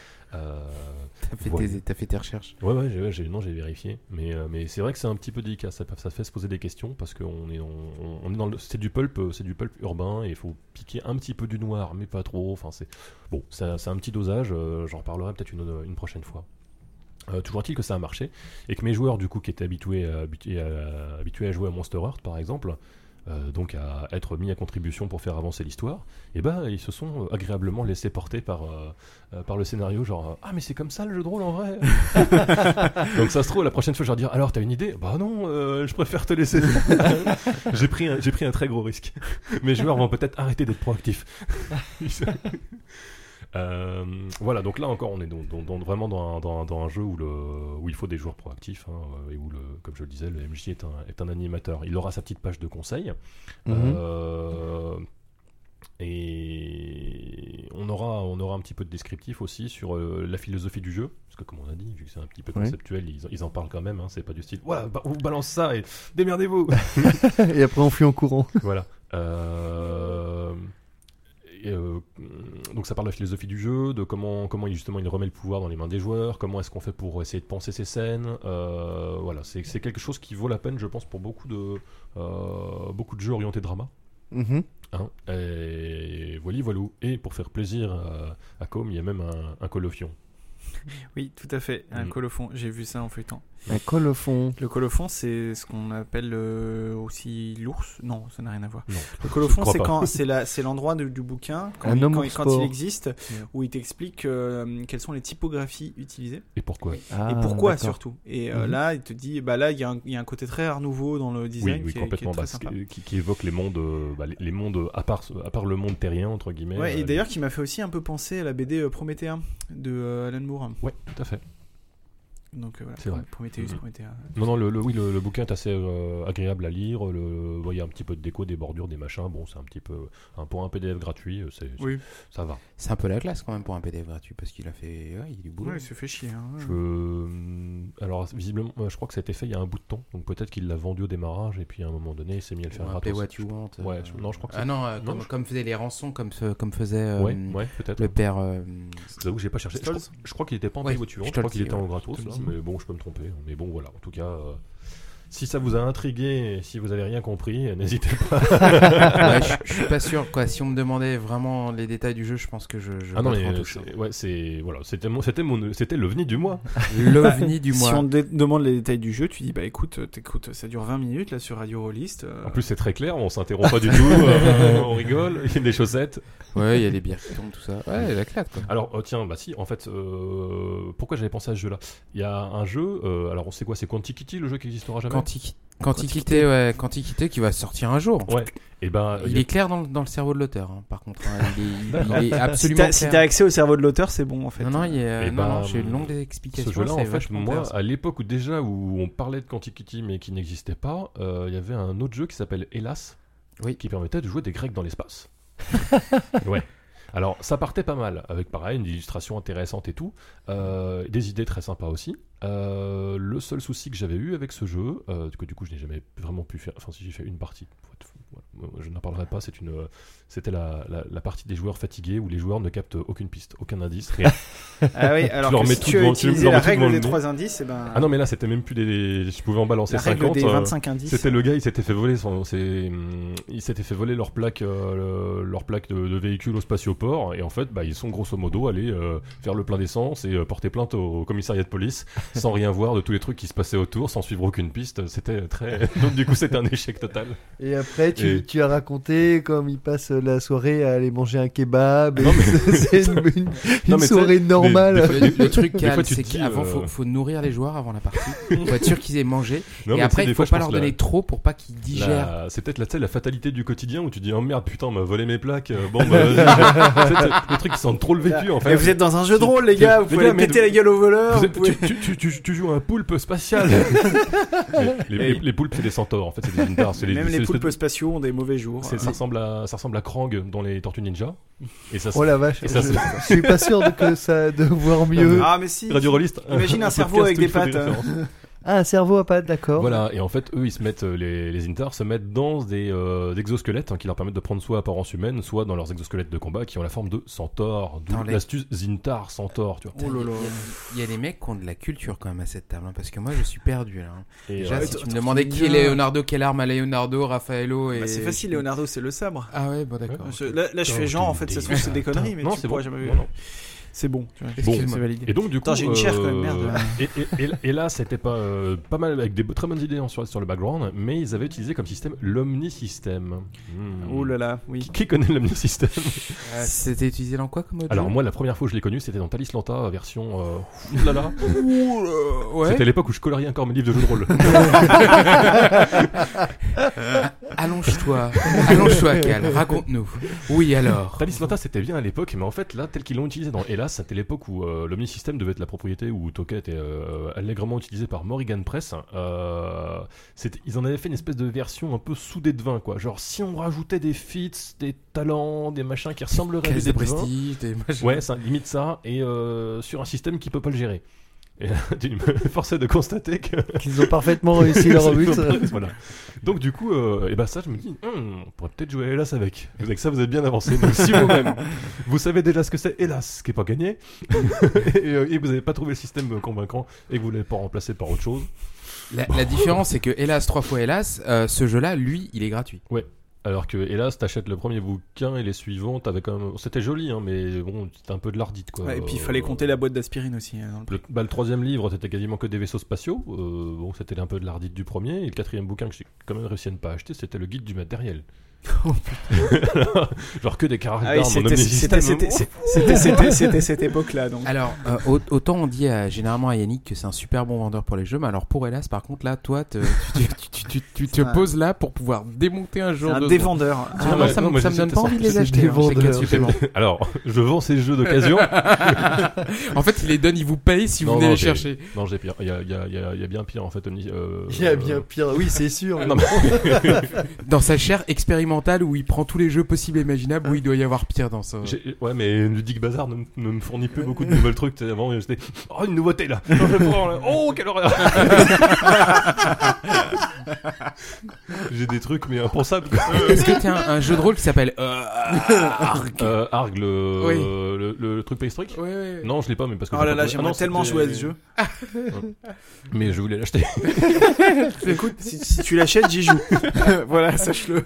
T'as fait tes recherches. Ouais, j'ai vérifié. Mais c'est vrai que c'est un petit peu délicat. Ça fait se poser des questions parce que c'est du pulp urbain et il faut piquer un petit peu du noir, mais pas trop. Enfin, c'est un petit dosage. J'en reparlerai peut-être une prochaine fois. Toujours est-il que ça a marché et que mes joueurs du coup qui étaient habitués à jouer à Monster Heart par exemple, donc à être mis à contribution pour faire avancer l'histoire, et ils se sont agréablement laissés porter par le scénario, genre mais c'est comme ça le jeu de rôle en vrai. Donc ça se trouve la prochaine fois je vais leur dire alors t'as une idée, non, je préfère te laisser. j'ai pris un très gros risque. Mes joueurs vont peut-être arrêter d'être proactifs. Voilà, donc là encore on est vraiment dans un jeu où il faut des joueurs proactifs, et où comme je le disais, le MJ est un animateur. Il aura sa petite page de conseils, et on aura un petit peu de descriptif aussi sur la philosophie du jeu, parce que comme on a dit, vu que c'est un petit peu conceptuel, ils en parlent quand même, c'est pas du style voilà, on vous balance ça et démerdez-vous. Et après on fuit en courant. Voilà. Donc ça parle de la philosophie du jeu, de comment justement il remet le pouvoir dans les mains des joueurs, comment est-ce qu'on fait pour essayer de penser ces scènes. Voilà, c'est quelque chose qui vaut la peine, je pense, pour beaucoup de jeux orientés drama. Et voilà. Et pour faire plaisir à Com, il y a même un colofion. Oui, tout à fait. Un colophon. J'ai vu ça en feuilletant. Un colophon. Le colophon, c'est ce qu'on appelle aussi l'ours. Non, ça n'a rien à voir. Non. Le colophon, Je crois c'est l'endroit du bouquin quand Un il, homme quand, au il- quand sport. il existe, où il t'explique quelles sont les typographies utilisées Et pourquoi Ah, et pourquoi d'accord. surtout. Et Mhm. là, il te dit, là, il y a un côté très art nouveau dans le design Oui, qui est complètement. très Bah, sympa. qui évoque les mondes, les mondes à part le monde terrien entre guillemets. Ouais, et d'ailleurs, qui m'a fait aussi un peu penser à la BD Promethea de Alan Moore. Ouais, tout à fait. Donc voilà, C'est vrai. Prometheus, Mhm. Promethea. Non, le bouquin est assez agréable à lire. Il y a un petit peu de déco, des bordures, des machins. Bon, c'est un petit peu pour un PDF gratuit, Oui, ça va. C'est un peu la classe quand même pour un PDF gratuit parce qu'il a fait. Ouais, il est du boulot. ouais, il se fait chier. Hein. Alors visiblement, je crois que ça a été fait il y a un bout de temps. Donc peut-être qu'il l'a vendu au démarrage et puis à un moment donné, il s'est mis à le faire Pay gratos. what you want. Ouais, non, je crois que c'est- Ah non, non, comme faisaient les rançons, comme faisait Ouais, peut-être. le père. J'avoue que j'ai pas cherché. Stolz. Je crois qu'il était pas en Ouais, pay what you want, je Stolz, crois qu'il était en ouais. gratos, Stolz. là, mais bon, je peux me tromper. Mais bon, voilà. En tout cas, si ça vous a intrigué, et si vous avez rien compris, n'hésitez pas. Ouais, je suis pas sûr quoi. Si on me demandait vraiment les détails du jeu, je pense que je Ah non, pas mais trop en touche, hein. c'était l'ovni du mois. L'ovni du Si mois. on te demande les détails du jeu, tu dis écoute, ça dure 20 minutes là sur Radio Rollist. En plus, c'est très clair, on s'interrompt pas du tout, on rigole, il y a des chaussettes. Ouais, il y a des bières qui tombent, tout ça. Ouais, la claque quoi. Alors, tiens, bah si, en fait, pourquoi j'avais pensé à ce jeu-là? Il y a un jeu, alors on sait quoi, c'est Quanticity, le jeu qui n'existera jamais? Quanticité, ouais, Quanticité qui va sortir un jour. Ouais, et ben. Il est clair dans le cerveau de l'auteur, hein, par contre. Hein. Il est absolument Si clair. t'as accès au cerveau de l'auteur, c'est bon en fait. Non, non, Eh ben, non, j'ai une longue explication. Ce jeu-là, c'est en fait, vachement moi, intéressant. à l'époque où on parlait de Quanticity mais qui n'existait pas, il y avait un autre jeu qui s'appelle Hélas, Oui. qui permettait de jouer des Grecs dans l'espace. Ouais. Alors, ça partait pas mal, avec pareil, une illustration intéressante et tout, des idées très sympas aussi. Le seul souci que j'avais eu avec ce jeu, que du coup je n'ai jamais vraiment pu faire, enfin si j'ai fait une partie, je n'en parlerai pas, c'était la partie des joueurs fatigués où les joueurs ne captent aucune piste, aucun indice, rien. Ah oui, alors leur que mets si tout tu as devant- utilisé leur la mets tout devant règle le des nez. 3 indices, et ben. Ah non mais là c'était même plus je pouvais en balancer la règle 50. des 25 indices. C'était le gars, il s'était fait voler leur plaque de véhicule au spatioport et en fait ils sont grosso modo allés faire le plein d'essence et porter plainte au commissariat de police sans rien voir de tous les trucs qui se passaient autour, sans suivre aucune piste. C'était très donc du coup c'était un échec total. Et après, Et- tu as raconté comme il passe la soirée à aller manger un kebab. et Non, mais- c'est une Non, mais soirée tu sais, normale. Le truc, Des Cal, fois, tu c'est te dis, qu'avant, faut nourrir les joueurs avant la partie. Faut être sûr qu'ils aient mangé. Non, Et mais après, tu sais, il des faut fois, je pas pense leur donner trop pour pas qu'ils digèrent. c'est peut-être la fatalité du quotidien où tu dis oh merde putain on m'a volé mes plaques bon bah, le truc qui sent trop le vécu en fait. Mais vous êtes dans un jeu de rôle, les Les gars, vous pouvez gars, aller mais péter la gueule au voleur. Vous vous êtes- pouvez- tu joues à un poulpe spatial. les poulpes c'est des centaures en fait, c'est des Indars, c'est Même les c'est- poulpes spatiaux ont des mauvais jours. ça ressemble à Krang dans les Tortues Ninja. Et ça, Oh la vache, Et ça, je suis pas sûr de voir mieux. Ah mais si. Radio Rollist. Imagine un podcast cerveau avec où il des faut pattes. références. Ah, un cerveau à pattes, d'accord. Voilà, et en fait, eux, ils se mettent, les Intars se mettent dans des exosquelettes qui leur permettent de prendre soit apparence humaine, soit dans leurs exosquelettes de combat qui ont la forme de centaures. D'où Dans les- l'astuce Zintar Centaure, tu vois. Oh là là. Il y a des mecs qui ont de la culture quand même à cette table, hein, parce que moi je suis perdu là. Hein. Et, Déjà, si tu me attends, demandais attends, qui est bien. Leonardo, quelle arme a Leonardo, Raffaello et. Bah, c'est facile, Leonardo, c'est le sabre. Ah ouais, bon d'accord. Là, je fais genre, en fait, ça se trouve, c'est des conneries, mais non, tu c'est pourras bon. jamais. Non, non. C'est bon, tu vois. Bon. C'est validé. Et donc, du coup. Attends, j'ai une chair, quand même, merde. Et là, c'était pas mal avec des très bonnes idées sur le background, mais ils avaient utilisé comme système l'omnisystème. Oh là là, oui. Qui connaît l'omnisystème? C'était utilisé dans quoi comme autre Alors jeu moi la première fois que je l'ai connu c'était dans Thalis Lanta version oulala. ouais. C'était à l'époque où je coloriais encore mes livres de jeux de rôle. Allonge-toi, Cal, raconte-nous. Oui alors. Thalis Lanta c'était bien à l'époque mais en fait là tel qu'ils l'ont utilisé dans Hélas c'était l'époque où l'omnisystème devait être la propriété où Toka était allègrement utilisé par Morrigan Press. Ils en avaient fait une espèce de version un peu soudée de vin quoi. Genre si on rajoutait des feats, des talents, des machins qui ressembleraient à Caisse des de dés de vin. prestige, des machins. Ouais, ça limite ça, et sur un système qui peut pas le gérer. Et tu me forçais de constater que. Qu'ils ont parfaitement réussi leur but. Voilà. Donc du coup, et ben ça, je me dis, on pourrait peut-être jouer à Hélas avec. Avec ça, vous êtes bien avancé. Donc si vous-même, vous savez déjà ce que c'est Hélas, ce qui est pas gagné, et vous n'avez pas trouvé le système convaincant et que vous l'avez pas remplacé par autre chose. La différence, c'est que hélas, 3 fois hélas, ce jeu-là, lui, il est gratuit. Ouais. Alors que, hélas, t'achètes le premier bouquin et les suivants, t'avais quand même... C'était joli, hein, mais bon, c'était un peu de l'ardite, quoi. Ouais, et puis il fallait compter la boîte d'aspirine aussi. Dans le... Le troisième livre, c'était quasiment que des vaisseaux spatiaux. Bon, c'était un peu de l'ardite du premier. Et le quatrième bouquin que j'ai quand même réussi à ne pas acheter, c'était le guide du matériel. Oh, Genre que des caractères Ah oui, c'était cette époque-là. Donc. Alors, autant on dit généralement à Yannick que c'est un super bon vendeur pour les jeux, mais alors pour Hélas, par contre, là, toi, tu te poses là pour pouvoir démonter un jour. C'est un dévendeur. Moi, ça me donne pas envie de les acheter. Alors, je vends ces jeux d'occasion. En fait, il les donne, il vous paye si vous venez les chercher. Non, j'ai pire. Il y a bien pire, en fait. Il y a bien pire, oui, c'est sûr. Non, mais... Dans sa chaire expérimentale où il prend tous les jeux possibles et imaginables, où il doit y avoir pire dans ça. Ouais, mais Ludic Bazar ne me fournit plus beaucoup de nouvelles trucs. Avant, j'étais oh, une nouveauté là. Non, je prends, là. Oh, quelle horreur. J'ai des trucs mais impensables. Est-ce que t'as un jeu de rôle qui s'appelle Arg Arg, le truc préhistorique? Oui. Non, je l'ai pas, mais parce que. Oh là là, j'aimerais tellement jouer à ce jeu. Mais je voulais l'acheter. Écoute, si tu l'achètes, j'y joue. Voilà, sache-le.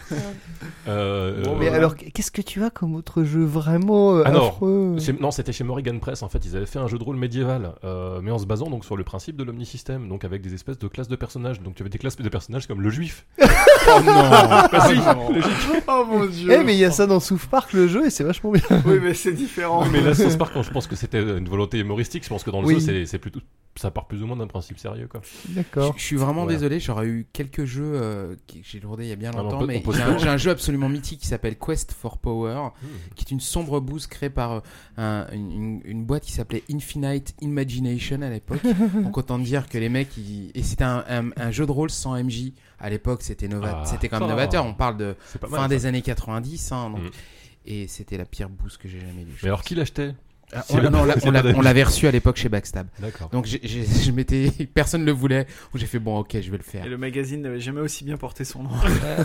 Mais alors, qu'est-ce que tu as comme autre jeu vraiment affreux? Non, c'était chez Morrigan Press. En fait, ils avaient fait un jeu de rôle médiéval, mais en se basant donc sur le principe de l'omnisystème, donc avec des espèces de classes de personnages. Donc tu avais des classes de personnages comme le juif. Oh non. Oh mon dieu. Eh mais il y a ça dans South Park le jeu et c'est vachement bien. Oui, mais c'est différent. Mais là, South Park, je pense que c'était une volonté humoristique. Je pense que dans le jeu, c'est plutôt, ça part plus ou moins d'un principe sérieux, quoi. D'accord. Je suis vraiment désolé, j'aurais eu quelques jeux que j'ai lourdé il y a bien longtemps, mais j'ai un jeu absolument mythique qui s'appelle Quest for Power, qui est une sombre bouse créée par une boîte qui s'appelait Infinite Imagination à l'époque. Donc autant dire que les mecs, et c'était un jeu de rôle sans MJ. À l'époque, c'était quand même novateur. On parle de fin des années 90, hein, donc. Et c'était la pire bouse que j'ai jamais lue. Mais alors qui l'achetait? On l'avait reçu à l'époque chez Backstab. D'accord. Donc personne ne le voulait. Donc j'ai fait bon, ok, je vais le faire. Et le magazine n'avait jamais aussi bien porté son nom.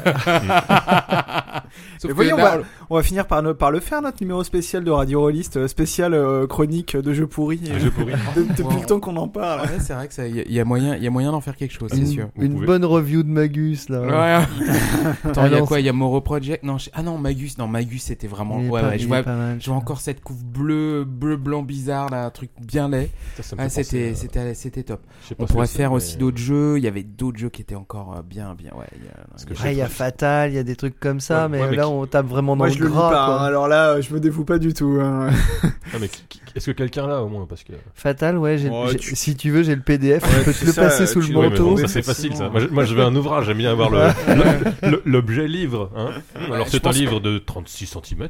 Sauf voyons, on va finir par le faire, notre numéro spécial de Radio Rolliste, spécial chronique de jeux pourris. Depuis le temps qu'on en parle. Ouais, c'est vrai que il y a moyen d'en faire quelque chose, c'est sûr. Une bonne review de Magus là. Ouais. Attends, il y a quoi? Il y a Moro Project. Non, Magus. Non, Magus, c'était vraiment. Je vois encore cette couve bleu, blanc bizarre là, un truc bien laid. C'était top. On pourrait faire aussi d'autres jeux. Il y avait d'autres jeux qui étaient encore bien. Il y a Fatal, il y a des trucs comme ça, mais là on tape vraiment dans le gras. Je le lis pas. Alors là, je me dévoue pas du tout. Mais est-ce que quelqu'un l'a au moins parce que Fatal, si tu veux, j'ai le PDF. Je peux te le passer sous le manteau. Ça c'est facile ça. Moi je veux un ouvrage. J'aime bien avoir l'objet livre. Hein. Alors c'est un livre de 36 cm.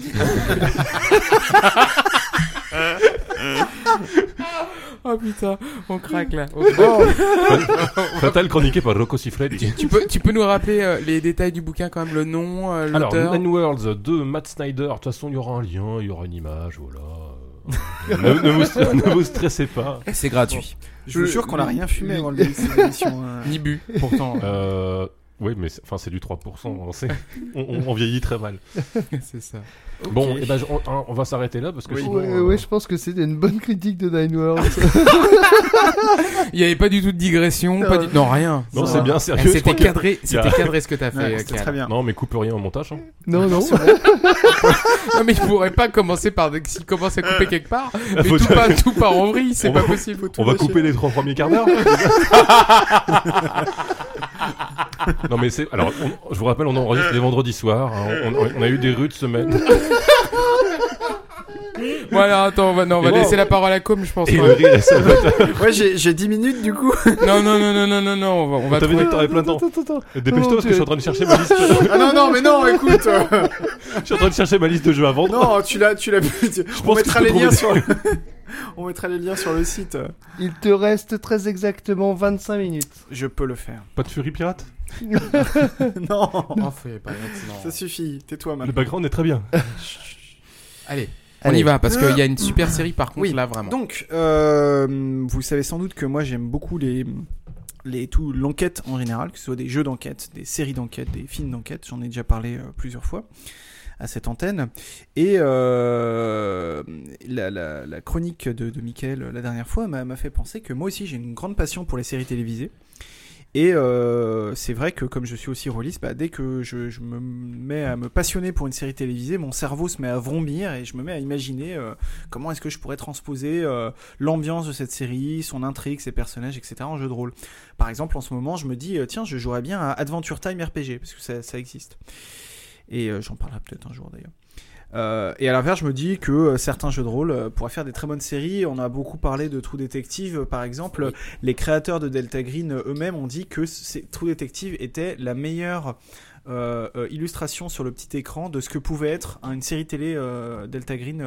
Oh putain, on craque là. Fatal chroniqué par Rocco Siffredi. Tu peux nous rappeler les détails du bouquin quand même, le nom, l'auteur? Alors, Nine Worlds de Matt Snyder. De toute façon, il y aura un lien, il y aura une image, voilà. ne vous stressez pas. C'est gratuit. Je vous jure qu'on n'a rien fumé avant l'émission. Ni bu, pourtant. Oui, mais c'est du 3%. On vieillit très mal. C'est ça. Okay. Bon, on va s'arrêter là parce que sinon, je pense que c'était une bonne critique de Nine Worlds. Il n'y avait pas du tout de digression, non rien. Non, c'est bien sérieux. C'était cadré ce que t'as fait. C'est très bien. Non, mais coupe rien au montage. Hein. Non. Non, mais il pourrait pas commencer par s'il commence à couper quelque part, mais tout part en vrille, c'est pas possible. On va couper les 3 premiers quarts d'heure. Non mais alors je vous rappelle, on enregistre les vendredis soirs, hein, on a eu des rudes semaines. Voilà, attends, on va laisser la parole à Com, je pense. Ouais, j'ai 10 minutes du coup. Non, on va T'avais dit que t'aurais plein de temps. Dépêche-toi parce que je suis en train de chercher ma liste. Ah non, mais non, écoute. Je suis en train de chercher ma liste de jeux à vendre. Non, tu l'as. On mettra les liens sur on mettra les liens sur le site. Il te reste très exactement 25 minutes. Je peux le faire. Pas de Fury Pirate? Non. Ça suffit. Tais-toi maintenant. Le background est très bien. Allez. On y va parce qu'il y a une super série par contre là vraiment. Donc, vous savez sans doute que moi j'aime beaucoup l'enquête en général, que ce soit des jeux d'enquête, des séries d'enquête, des films d'enquête. J'en ai déjà parlé plusieurs fois à cette antenne. Et la chronique de Mickaël la dernière fois m'a fait penser que moi aussi j'ai une grande passion pour les séries télévisées. Et c'est vrai que comme je suis aussi rôliste, dès que je me mets à me passionner pour une série télévisée, mon cerveau se met à vrombir et je me mets à imaginer comment est-ce que je pourrais transposer l'ambiance de cette série, son intrigue, ses personnages, etc. en jeu de rôle. Par exemple, en ce moment, je me dis, tiens, je jouerais bien à Adventure Time RPG, parce que ça existe. Et j'en parlerai peut-être un jour d'ailleurs. Et à l'inverse, je me dis que certains jeux de rôle pourraient faire des très bonnes séries. On a beaucoup parlé de True Detective, par exemple. Oui. Les créateurs de Delta Green eux-mêmes ont dit que True Detective était la meilleure illustration sur le petit écran de ce que pouvait être une série télé Delta Green,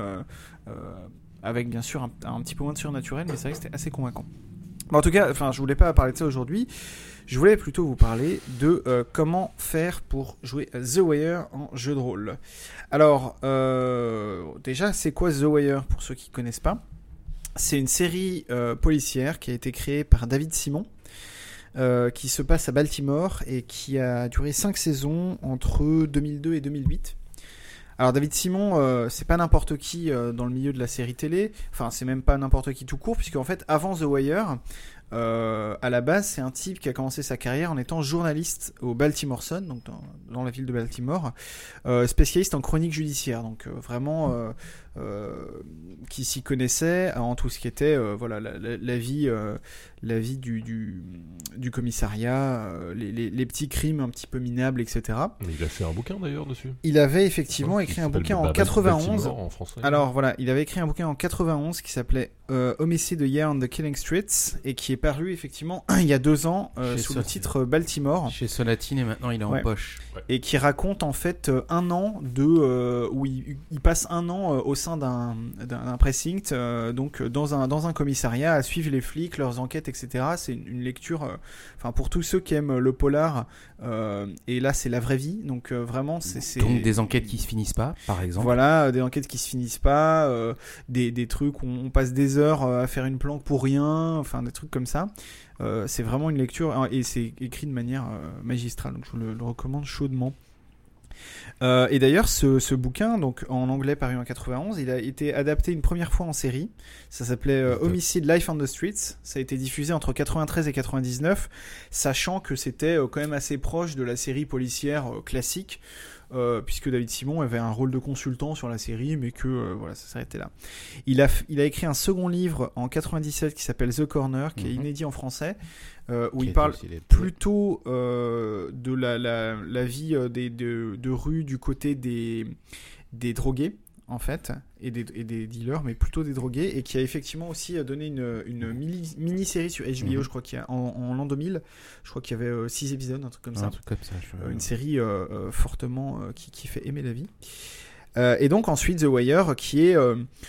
avec bien sûr un petit peu moins de surnaturel, mais c'est vrai que c'était assez convaincant. En tout cas, je voulais pas parler de ça aujourd'hui. Je voulais plutôt vous parler de comment faire pour jouer à The Wire en jeu de rôle. Alors, déjà, c'est quoi The Wire pour ceux qui ne connaissent pas ? C'est une série policière qui a été créée par David Simon, qui se passe à Baltimore et qui a duré 5 saisons entre 2002 et 2008. Alors David Simon, c'est pas n'importe qui dans le milieu de la série télé, enfin c'est même pas n'importe qui tout court, puisqu'en fait avant The Wire, à la base c'est un type qui a commencé sa carrière en étant journaliste au Baltimore Sun, donc dans la ville de Baltimore, spécialiste en chronique judiciaire, donc vraiment qui s'y connaissait en tout ce qui était la vie du commissariat, les petits crimes un petit peu minables, etc. Mais il a fait un bouquin d'ailleurs dessus. Il avait effectivement écrit un bouquin en 91. En français. Alors voilà, il avait écrit un bouquin en 91 qui s'appelait Homicide: A Year on the Killing Streets et qui est paru effectivement il y a 2 ans sous le titre Baltimore. Chez Sonatine et maintenant il est en poche. Ouais. Et qui raconte en fait un an où il passe un an au sein d'un precinct, donc dans un commissariat à suivre les flics, leurs enquêtes, etc. C'est une lecture, pour tous ceux qui aiment le polar, et là c'est la vraie vie, donc vraiment c'est donc des enquêtes qui se finissent pas, par exemple. Voilà, des enquêtes qui se finissent pas, des trucs où on passe des heures à faire une planque pour rien, des trucs comme ça. C'est vraiment une lecture et c'est écrit de manière magistrale, donc je le recommande chaudement. Et d'ailleurs ce bouquin, donc en anglais paru en 91, il a été adapté une première fois en série. Ça s'appelait Homicide: Life on the Streets. Ça a été diffusé entre 93 et 99, sachant que c'était quand même assez proche de la série policière classique, puisque David Simon avait un rôle de consultant sur la série, mais que ça s'arrêtait là. Il a écrit un second livre en 97 qui s'appelle The Corner, qui est inédit en français, où il parle plutôt de la vie de rue du côté des drogués, en fait, et des dealers, mais plutôt des drogués, et qui a effectivement aussi donné une mini-série sur HBO, je crois qu'il y a en l'an 2000, je crois qu'il y avait 6 épisodes, un truc comme ça. Une série fortement qui fait aimer la vie. Et donc ensuite The Wire, qui est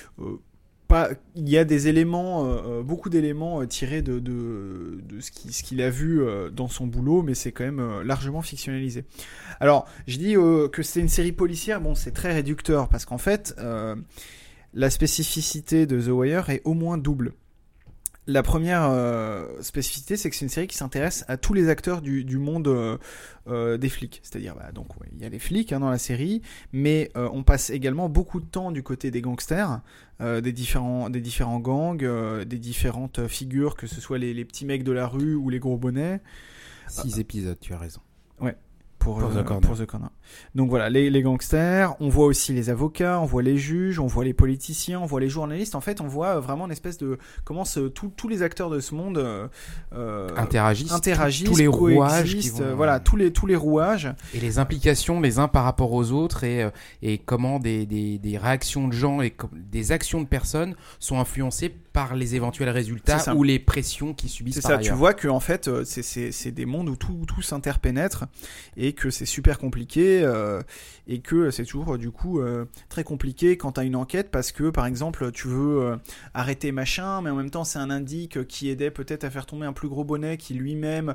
il y a des éléments, beaucoup d'éléments tirés de ce qu'il a vu dans son boulot, mais c'est quand même largement fictionnalisé. Alors, je dis que c'est une série policière, bon, c'est très réducteur, parce qu'en fait, la spécificité de The Wire est au moins double. La première spécificité, c'est que c'est une série qui s'intéresse à tous les acteurs du monde des flics. C'est-à-dire, il y a les flics dans la série, mais on passe également beaucoup de temps du côté des gangsters, des différents gangs, des différentes figures, que ce soit les petits mecs de la rue ou les gros bonnets. 6 épisodes, tu as raison. Ouais. Pour The Corner. Donc voilà, les gangsters, on voit aussi les avocats, on voit les juges, on voit les politiciens, on voit les journalistes. En fait, on voit vraiment une espèce de comment tous les acteurs de ce monde interagissent, tous les rouages, tous les rouages et les implications les uns par rapport aux autres, et comment des réactions de gens et des actions de personnes sont influencées par les éventuels résultats ou les pressions qu'ils subissent par ailleurs. Tu vois que en fait, c'est des mondes où tout s'interpénètre, et que c'est super compliqué, et que c'est toujours du coup très compliqué quand tu as une enquête, parce que par exemple tu veux arrêter machin, mais en même temps c'est un indique qui aidait peut-être à faire tomber un plus gros bonnet, qui lui-même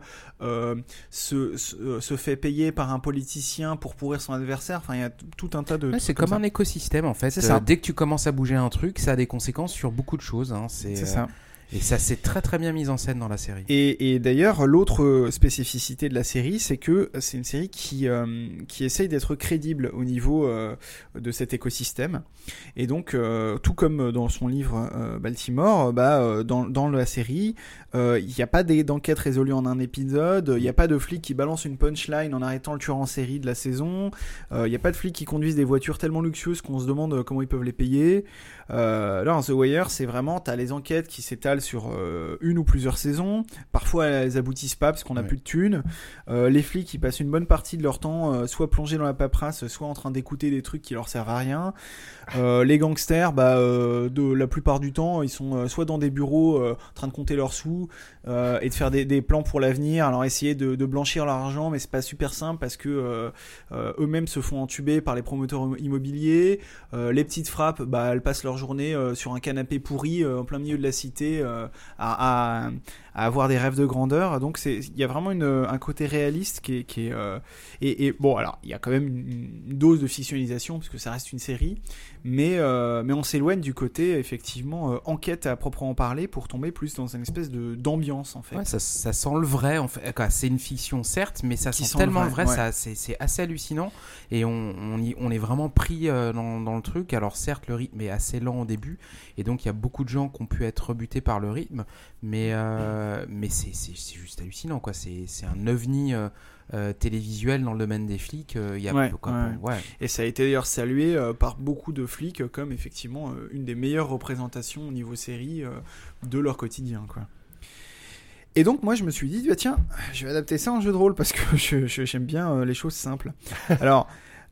se fait payer par un politicien pour pourrir son adversaire. Enfin, il y a tout un tas de c'est comme un écosystème en fait. Dès que tu commences à bouger un truc, ça a des conséquences sur beaucoup de choses, c'est ça. Et ça c'est très très bien mis en scène dans la série. Et d'ailleurs, l'autre spécificité de la série, c'est que c'est une série qui essaye d'être crédible au niveau de cet écosystème. Et donc, tout comme dans son livre Baltimore, dans la série, il n'y a pas d'enquête résolue en un épisode, il n'y a pas de flics qui balancent une punchline en arrêtant le tueur en série de la saison, il n'y a pas de flics qui conduisent des voitures tellement luxueuses qu'on se demande comment ils peuvent les payer. Là, dans The Wire, c'est vraiment, t'as les enquêtes qui s'étalent sur une ou plusieurs saisons. Parfois, elles aboutissent pas parce qu'on n'a plus de thunes. Les flics, ils passent une bonne partie de leur temps soit plongés dans la paperasse, soit en train d'écouter des trucs qui leur servent à rien. Les gangsters, de la plupart du temps, ils sont soit dans des bureaux en train de compter leurs sous et de faire des plans pour l'avenir. Alors essayer de blanchir leur argent, mais c'est pas super simple parce que eux-mêmes se font entuber par les promoteurs immobiliers. Les petites frappes, elles passent leur journée sur un canapé pourri en plein milieu de la cité à avoir des rêves de grandeur. Donc il y a vraiment un côté réaliste qui est et bon, alors il y a quand même une dose de fictionnalisation parce que ça reste une série, mais on s'éloigne du côté effectivement enquête à proprement parler pour tomber plus dans une espèce d'ambiance en fait. Ouais, ça sent le vrai en fait. C'est une fiction certes, mais ça sent tellement le vrai, ouais. C'est assez hallucinant et on est vraiment pris dans le truc. Alors certes, le rythme est assez lent au début et donc il y a beaucoup de gens qui ont pu être rebutés par le rythme, mais c'est juste hallucinant quoi. C'est un ovni télévisuel dans le domaine des flics. Ouais. Et ça a été d'ailleurs salué par beaucoup de flics comme effectivement une des meilleures représentations au niveau série de leur quotidien quoi. Et donc moi je me suis dit tiens, je vais adapter ça en jeu de rôle parce que j'aime bien les choses simples. Alors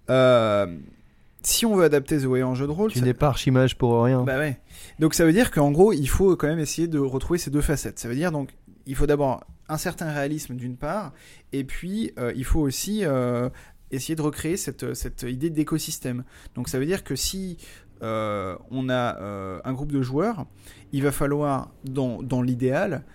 si on veut adapter The Wire en jeu de rôle, tu n'es pas archimage pour rien. Bah ouais. Donc ça veut dire qu'en gros il faut quand même essayer de retrouver ces deux facettes. Ça veut dire donc il faut d'abord un certain réalisme d'une part, et puis il faut aussi essayer de recréer cette idée d'écosystème. Donc ça veut dire que si on a un groupe de joueurs, il va falloir dans l'idéal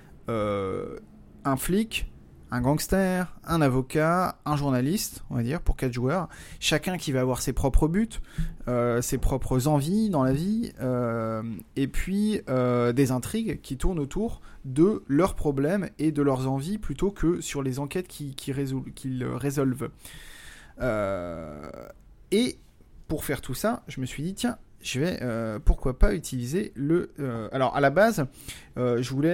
un flic, un gangster, un avocat, un journaliste, on va dire, pour 4 joueurs, chacun qui va avoir ses propres buts, ses propres envies dans la vie, et puis des intrigues qui tournent autour de leurs problèmes et de leurs envies plutôt que sur les enquêtes qu'ils résolvent. Et pour faire tout ça, je me suis dit, tiens, je vais pourquoi pas utiliser alors à la base, je voulais...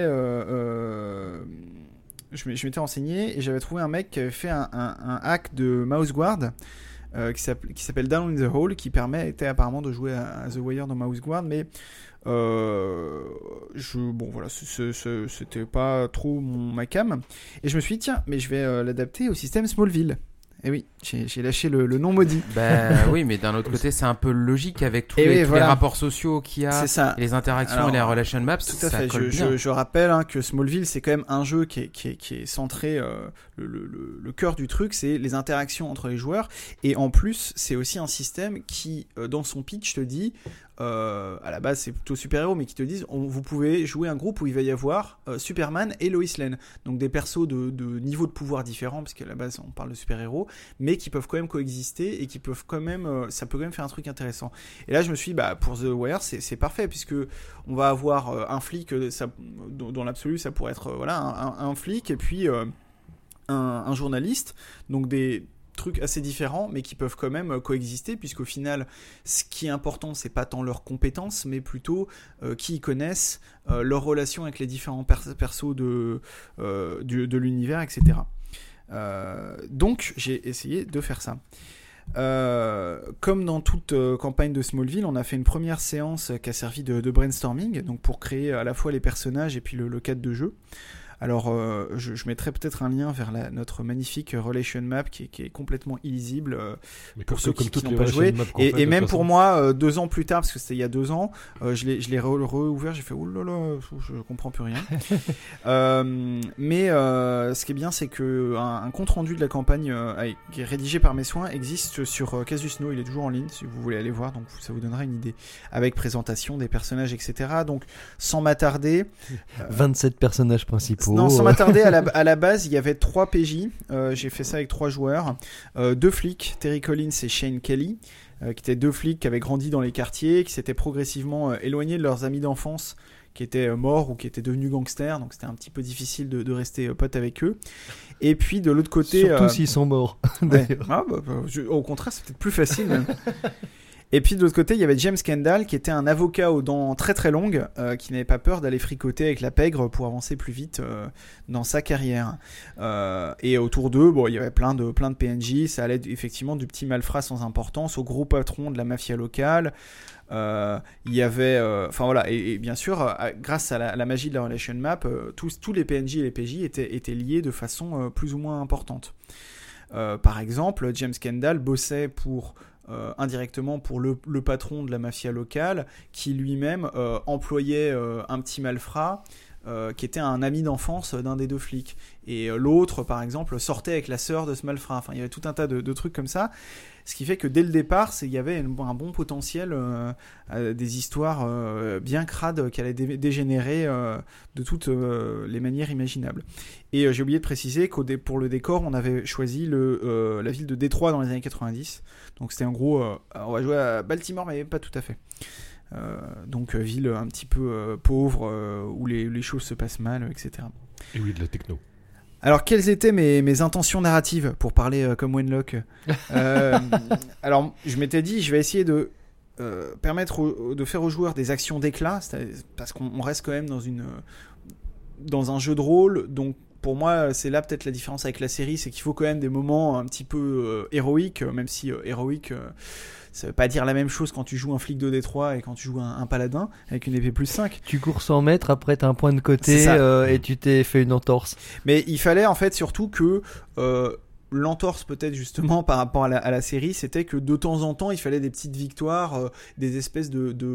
Je m'étais renseigné et j'avais trouvé un mec qui avait fait un hack de Mouseguard qui s'appelle Down in the Hole, qui permettait apparemment de jouer à The Wire dans Mouseguard, mais c'était pas trop ma cam. Et je me suis dit tiens, mais je vais l'adapter au système Smallville. Et oui, j'ai lâché le nom maudit. Oui, mais d'un autre côté, c'est un peu logique avec tous les rapports sociaux qu'il y a, les interactions et les relation maps. Tout à fait. Je rappelle que Smallville, c'est quand même un jeu qui est centré. Le cœur du truc, c'est les interactions entre les joueurs. Et en plus, c'est aussi un système qui, dans son pitch, te dit. À la base c'est plutôt super-héros, mais qui te disent vous pouvez jouer un groupe où il va y avoir Superman et Lois Lane, donc des persos de niveaux de pouvoir différents, parce qu'à la base on parle de super-héros, mais qui peuvent quand même coexister et qui peuvent quand même ça peut quand même faire un truc intéressant. Et là je me suis dit pour The Wire c'est parfait, puisque on va avoir un flic, dans l'absolu ça pourrait être un flic, et puis un journaliste, donc des trucs assez différents mais qui peuvent quand même coexister, puisqu'au final ce qui est important c'est pas tant leurs compétences mais plutôt qui ils connaissent, leurs relations avec les différents persos de l'univers, etc. Donc j'ai essayé de faire ça. Comme dans toute campagne de Smallville, on a fait une première séance qui a servi de brainstorming, donc pour créer à la fois les personnages et puis le cadre de jeu. Alors, je mettrai peut-être un lien vers notre magnifique relation map qui est complètement illisible pour ceux qui n'ont pas joué. Et même pour moi, 2 ans plus tard, parce que c'était il y a 2 ans, je l'ai réouvert, j'ai fait oh là là, je comprends plus rien. Mais ce qui est bien, c'est que un compte rendu de la campagne qui est rédigé par mes soins existe sur Casus No. Il est toujours en ligne si vous voulez aller voir, donc ça vous donnera une idée avec présentation des personnages, etc. Donc, sans m'attarder, 27 personnages principaux. Non, sans m'attarder, à la base, il y avait 3 PJ. J'ai fait ça avec 3 joueurs. 2 flics, Terry Collins et Shane Kelly, qui étaient 2 flics qui avaient grandi dans les quartiers, qui s'étaient progressivement éloignés de leurs amis d'enfance, étaient morts ou qui étaient devenus gangsters, donc c'était un petit peu difficile de rester pote avec eux. Et puis de l'autre côté, surtout s'ils sont morts. Au contraire, c'est peut-être plus facile même. Et puis de l'autre côté, il y avait James Kendall qui était un avocat aux dents très très longues, qui n'avait pas peur d'aller fricoter avec la pègre pour avancer plus vite dans sa carrière. Et autour d'eux, bon, il y avait plein de PNJ, ça allait effectivement du petit malfrat sans importance au gros patron de la mafia locale. Il y avait, enfin voilà, et bien sûr, grâce à la magie de la relation map, tous les PNJ et les PJ étaient liés de façon plus ou moins importante. Par exemple, James Kendall bossait indirectement pour le patron de la mafia locale, qui lui-même employait un petit malfrat qui était un ami d'enfance d'un des deux flics. Et l'autre, par exemple, sortait avec la sœur de ce malfrat. Enfin, il y avait tout un tas de trucs comme ça. Ce qui fait que dès le départ, il y avait un bon potentiel, des histoires bien crades qui allaient dégénérer de toutes les manières imaginables. Et j'ai oublié de préciser que pour le décor, on avait choisi la ville de Détroit dans les années 90. Donc c'était en gros, on va jouer à Baltimore, mais pas tout à fait. Donc ville un petit peu pauvre, où les choses se passent mal, etc. Et oui, de la techno. Alors, quelles étaient mes intentions narratives pour parler comme Wenlock Alors, je m'étais dit, je vais essayer de permettre de faire aux joueurs des actions d'éclat, parce qu'on reste quand même dans un jeu de rôle. Donc, pour moi, c'est là peut-être la différence avec la série, c'est qu'il faut quand même des moments un petit peu héroïques, même si héroïque... ça veut pas dire la même chose quand tu joues un flic de Détroit et quand tu joues un paladin avec une épée plus 5. Tu cours 100 mètres, après t'as un point de côté et tu t'es fait une entorse. Mais il fallait en fait surtout que l'entorse peut-être justement par rapport à la série, c'était que de temps en temps il fallait des petites victoires, des espèces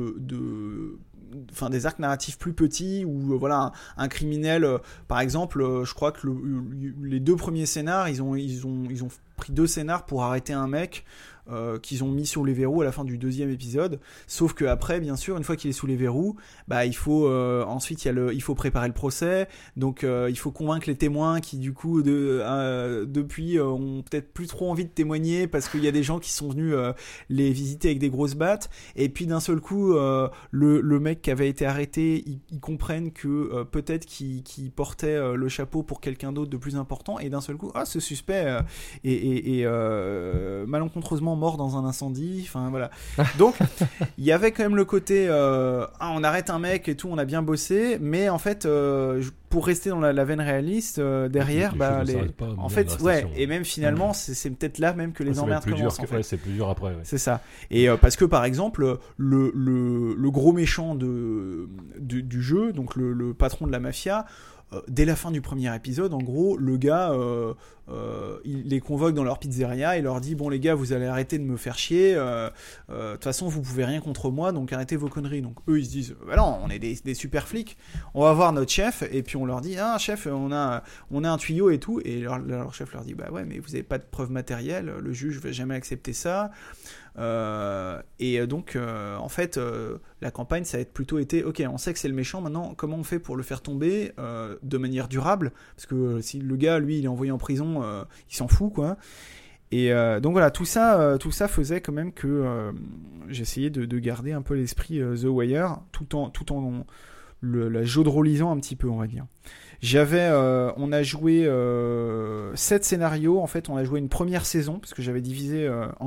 enfin des arcs narratifs plus petits où voilà un criminel par exemple je crois que les deux premiers scénars ils ont pris 2 scénars pour arrêter un mec qu'ils ont mis sur les verrous à la fin du 2e épisode, sauf que après bien sûr une fois qu'il est sous les verrous, bah il faut ensuite il faut préparer le procès, donc il faut convaincre les témoins qui du coup depuis ont peut-être plus trop envie de témoigner parce qu'il y a des gens qui sont venus les visiter avec des grosses battes, et puis d'un seul coup le mec qui avait été arrêté, ils comprennent que peut-être qu'il portait le chapeau pour quelqu'un d'autre de plus important, et d'un seul coup ce suspect est malencontreusement mort dans un incendie, enfin voilà. Donc il y avait quand même le côté on arrête un mec et tout, on a bien bossé, mais en fait pour rester dans la veine réaliste derrière en fait ouais, et même finalement c'est peut-être là même que les emmerdes commencent en fait. Ouais, c'est plus dur après, ouais. C'est ça. Et parce que par exemple le gros méchant du jeu, donc le patron de la mafia, dès la fin du premier épisode, en gros, le gars, il les convoque dans leur pizzeria et leur dit « Bon les gars, vous allez arrêter de me faire chier, de toute façon vous pouvez rien contre moi, donc arrêtez vos conneries. » Donc eux ils se disent « Bah non, on est des super flics, on va voir notre chef, et puis on leur dit « Ah chef, on a un tuyau et tout. » Et leur chef leur dit « Bah ouais, mais vous avez pas de preuves matérielles, le juge va jamais accepter ça. » Et donc en fait la campagne ça a plutôt été ok, on sait que c'est le méchant, maintenant comment on fait pour le faire tomber de manière durable, parce que si le gars lui il est envoyé en prison, il s'en fout quoi. Et donc voilà, tout ça faisait quand même que j'essayais de garder un peu l'esprit The Wire tout en la jeu de rôlisant un petit peu, on va dire. On a joué 7 scénarios. En fait, on a joué une première saison parce que j'avais divisé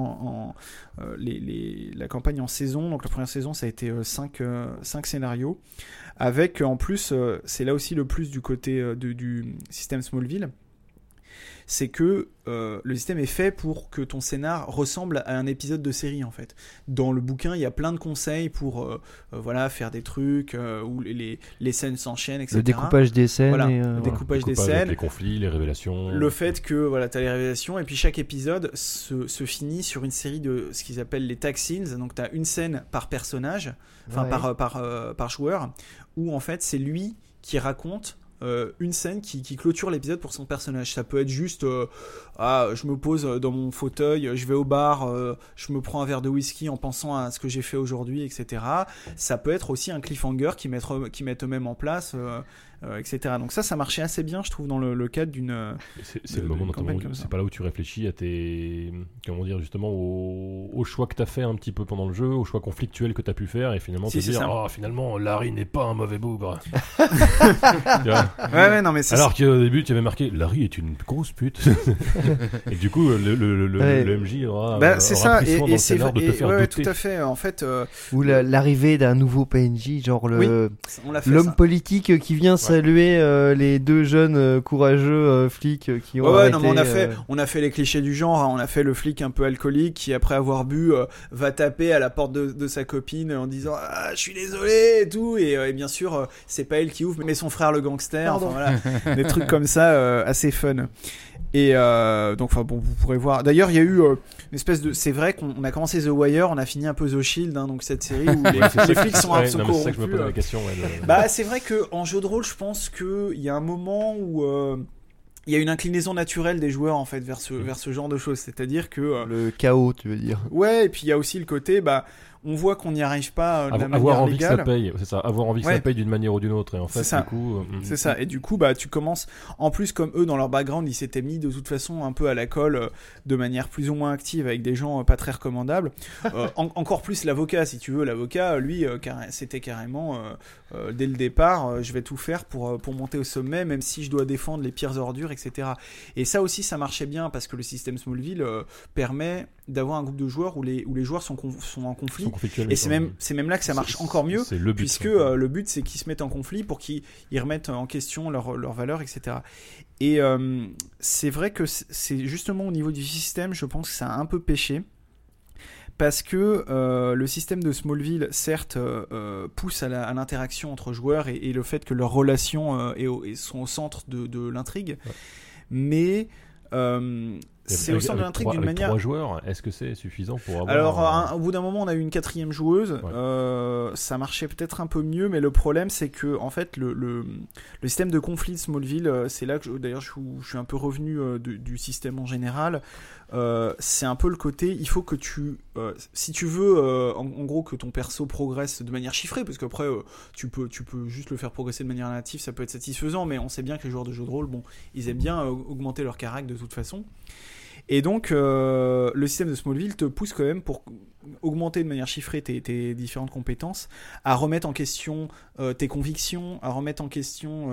la campagne en saisons. Donc la première saison, ça a été 5 scénarios. Avec en plus, c'est là aussi le plus du côté du système Smallville. C'est que le système est fait pour que ton scénar ressemble à un épisode de série en fait. Dans le bouquin, il y a plein de conseils pour faire des trucs où les scènes s'enchaînent, etc. Le découpage des scènes. Voilà, le découpage des scènes. Les conflits, les révélations. Le fait que tu as les révélations, et puis chaque épisode se finit sur une série de ce qu'ils appellent les tag scenes. Donc tu as une scène par personnage, par joueur, où en fait c'est lui qui raconte une scène qui clôture l'épisode pour son personnage. Ça peut être juste je me pose dans mon fauteuil, je vais au bar, je me prends un verre de whisky en pensant à ce que j'ai fait aujourd'hui, etc. Ça peut être aussi un cliffhanger qui mettent eux-mêmes en place, etc. Donc ça marchait assez bien, je trouve, dans le cadre d'une. C'est le moment notamment où c'est pas là où tu réfléchis à tes, comment dire, justement au choix que t'as fait un petit peu pendant le jeu, au choix conflictuel que t'as pu faire, et finalement te dire finalement Larry n'est pas un mauvais bougre. Ouais, non, mais c'est alors qu'au début tu avais marqué Larry est une grosse pute. Et du coup le MJ aura c'est aura ça, pris soin dans le scénar de te faire douter. Tout à fait, en fait. Ou l'arrivée d'un nouveau PNJ, genre l'homme ça. politique qui vient saluer les deux jeunes courageux flics qui ont arrêté. Non, mais on a fait les clichés du genre, hein. On a fait le flic un peu alcoolique qui après avoir bu va taper à la porte de sa copine en disant je suis désolé et tout, et bien sûr c'est pas elle qui ouvre mais son frère le gangster. Enfin, voilà, des trucs comme ça assez fun. Et donc bon, vous pourrez voir. D'ailleurs, il y a eu une espèce de. C'est vrai qu'on a commencé The Wire, on a fini un peu The Shield, hein, donc cette série où les flics sont un peu corrompus. C'est ça que je me posais la question. C'est vrai que en jeu de rôle, je pense que il y a un moment où il y a une inclinaison naturelle des joueurs en fait vers ce genre de choses. C'est-à-dire que le chaos, tu veux dire. Ouais, et puis il y a aussi le côté on voit qu'on n'y arrive pas de la manière avoir envie légale. Que ça paye, c'est ça. Avoir envie que ça paye d'une manière ou d'une autre. Et en fait, c'est ça. Du coup, c'est ça. Et du coup, tu commences. En plus, comme eux, dans leur background, ils s'étaient mis de toute façon un peu à la colle, de manière plus ou moins active, avec des gens pas très recommandables. Encore plus l'avocat, si tu veux. L'avocat, lui, c'était carrément dès le départ, je vais tout faire pour monter au sommet, même si je dois défendre les pires ordures, etc. Et ça aussi, ça marchait bien parce que le système Smallville permet d'avoir un groupe de joueurs où les joueurs sont en conflit. Et c'est même là que ça marche encore mieux, puisque le but c'est qu'ils se mettent en conflit pour qu'ils remettent en question leurs valeurs, etc. Et c'est vrai que c'est justement au niveau du système, je pense que ça a un peu péché, parce que le système de Smallville, certes, pousse à l'interaction entre joueurs et le fait que leurs relations sont au centre de l'intrigue, mais c'est au centre de l'intrigue d'une manière. 3 joueurs, est-ce que c'est suffisant pour avoir. Alors, au bout d'un moment, on a eu une 4e joueuse. Ça marchait peut-être un peu mieux, mais le problème, c'est que en fait, le système de conflit de Smallville, c'est là que d'ailleurs, je suis un peu revenu du système en général. C'est un peu le côté, il faut que si tu veux, en gros, que ton perso progresse de manière chiffrée, parce qu'après, tu peux juste le faire progresser de manière native, ça peut être satisfaisant, mais on sait bien que les joueurs de jeux de rôle, ils aiment bien augmenter leur caractère de toute façon. Et donc, le système de Smallville te pousse quand même, pour augmenter de manière chiffrée tes différentes compétences, à remettre en question tes convictions, à remettre en question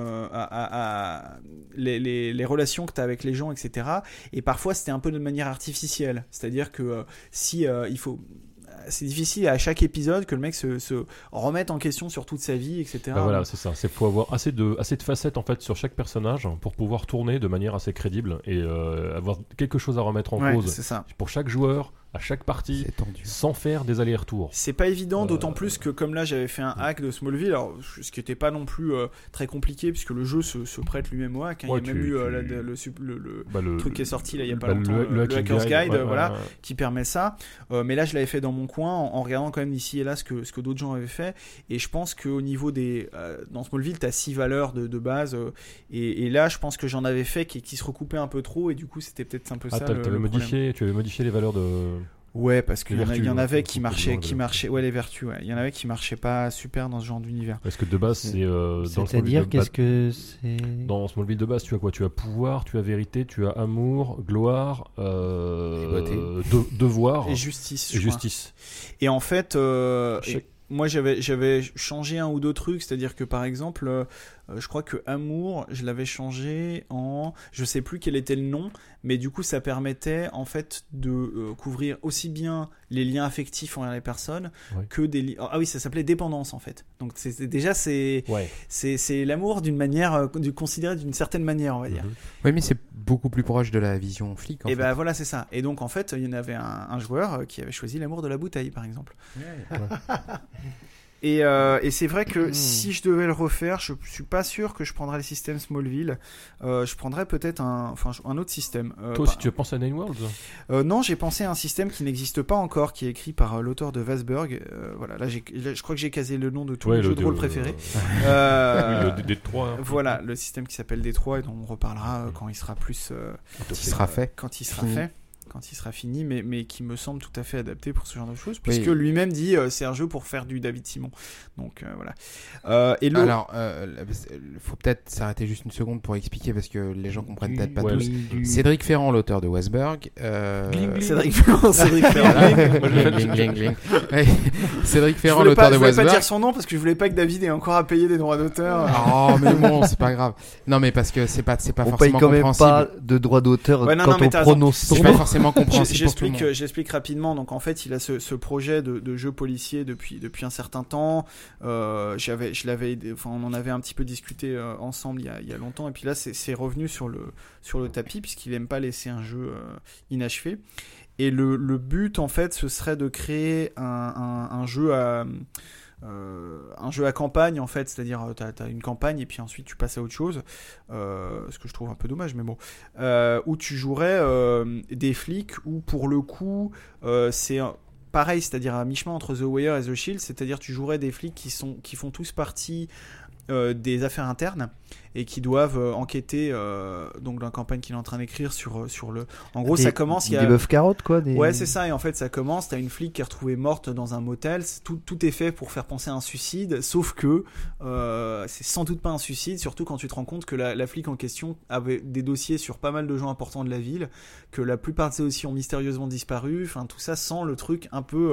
les relations que tu as avec les gens, etc. Et parfois, c'était un peu de manière artificielle. C'est-à-dire que c'est difficile à chaque épisode que le mec se remette en question sur toute sa vie, etc. Voilà, c'est ça. C'est faut avoir assez de facettes en fait sur chaque personnage pour pouvoir tourner de manière assez crédible et avoir quelque chose à remettre en cause. C'est ça. Pour chaque joueur, à chaque partie, sans faire des allers-retours. C'est pas évident, d'autant plus que comme là j'avais fait un hack de Smallville, alors, ce qui n'était pas non plus très compliqué puisque le jeu se prête lui-même au hack. Il y a même eu le truc qui est sorti là, il y a pas longtemps, le Hacker's Guide, qui permet ça. Mais là je l'avais fait dans mon coin en regardant quand même ici et là ce que d'autres gens avaient fait. Et je pense qu'au niveau dans Smallville, t'as 6 valeurs de base. Et là je pense que j'en avais fait qui se recoupaient un peu trop et du coup c'était peut-être un peu ça le problème. Tu avais modifié les valeurs de. Ouais, parce qu'il y en avait qui marchaient, les vertus, ouais. Il y en avait qui marchaient pas super dans ce genre d'univers. Parce que de base, c'est c'est-à-dire, qu'est-ce que c'est. Dans Smallville de base, tu as quoi? Tu as pouvoir, tu as vérité, tu as amour, gloire, devoir et justice. Et en fait, moi j'avais changé un ou deux trucs, c'est-à-dire que par exemple, je crois que amour, je l'avais changé en, je sais plus quel était le nom, mais du coup ça permettait en fait de couvrir aussi bien les liens affectifs envers les personnes que des ça s'appelait dépendance en fait. Donc c'est l'amour d'une manière considéré d'une certaine manière, on va dire. Oui, mais c'est beaucoup plus proche de la vision flic. Et ben voilà, c'est ça. Et donc en fait, il y en avait un joueur qui avait choisi l'amour de la bouteille par exemple. Et c'est vrai que si je devais le refaire, je suis pas sûr que je prendrais le système Smallville. Je prendrais peut-être un autre système. Toi aussi, tu as pensé à Nine Worlds ? Non, j'ai pensé à un système qui n'existe pas encore, qui est écrit par l'auteur de Vasberg. Voilà, là, je crois que j'ai casé le nom de tous mes jeux de rôle préférés. Le D3. Voilà, le système qui s'appelle D3 et dont on reparlera quand il sera plus. Quand il sera fait. Quand il sera fini, mais qui me semble tout à fait adapté pour ce genre de choses, puisque lui-même dit c'est un jeu pour faire du David Simon. Donc voilà. Alors, faut peut-être s'arrêter juste une seconde pour expliquer parce que les gens comprennent peut-être pas tous. Cédric Ferrand, l'auteur de Westberg. Cédric Ferrand. Cédric Ferrand, l'auteur de Westberg. Je voulais pas dire son nom parce que je voulais pas que David ait encore à payer des droits d'auteur. Oh mais bon, c'est pas grave. Non mais parce que c'est pas forcément compréhensible. On paye quand même pas de droits d'auteur quand on prononce son nom. C'est pas forcément compréhensible. J'explique rapidement. Donc en fait, il a ce projet de jeu policier depuis un certain temps. On en avait un petit peu discuté ensemble il y a longtemps. Et puis là, c'est revenu sur le tapis puisqu'il aime pas laisser un jeu inachevé. Et le but, en fait, ce serait de créer un jeu à campagne, en fait, c'est-à-dire t'as une campagne et puis ensuite tu passes à autre chose, ce que je trouve un peu dommage, mais bon, où tu jouerais des flics où pour le coup c'est pareil, c'est-à-dire à mi-chemin entre The Wire et The Shield, c'est-à-dire tu jouerais des flics qui font tous partie des affaires internes et qui doivent enquêter donc dans la campagne qu'il est en train d'écrire sur le. En gros, ça commence. Il y a des bœufs carottes quoi. Ouais, c'est ça. Et en fait, ça commence. T'as une flic qui est retrouvée morte dans un motel. Tout est fait pour faire penser à un suicide, sauf que c'est sans doute pas un suicide. Surtout quand tu te rends compte que la flic en question avait des dossiers sur pas mal de gens importants de la ville, que la plupart de ces dossiers ont mystérieusement disparu. Enfin, tout ça sent le truc un peu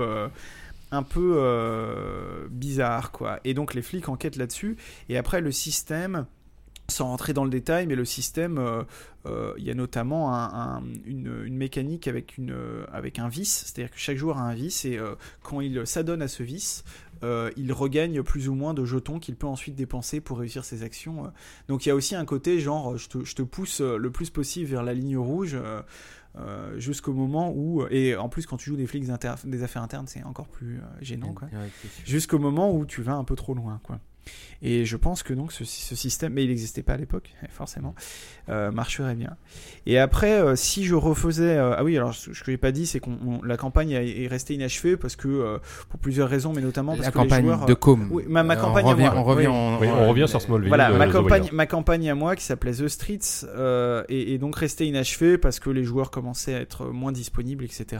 bizarre quoi. Et donc les flics enquêtent là-dessus et après le système, sans rentrer dans le détail, mais le système il y a notamment une mécanique avec un vice, c'est-à-dire que chaque joueur a un vice et quand il s'adonne à ce vice il regagne plus ou moins de jetons qu'il peut ensuite dépenser pour réussir ses actions. Donc il y a aussi un côté genre je te pousse le plus possible vers la ligne rouge jusqu'au moment où, et en plus quand tu joues des flics des affaires internes c'est encore plus gênant quoi. Jusqu'au moment où tu vas un peu trop loin quoi. Et je pense que donc ce système, mais il n'existait pas à l'époque forcément, marcherait bien. Et après si je refaisais ah oui, alors ce que j'ai pas dit c'est que la campagne est restée inachevée parce que pour plusieurs raisons, mais notamment parce que les joueurs, la campagne de Com. Oui, ma campagne on revient sur Smallville. Voilà, ma campagne à moi qui s'appelait The Streets est donc restée inachevée parce que les joueurs commençaient à être moins disponibles, etc.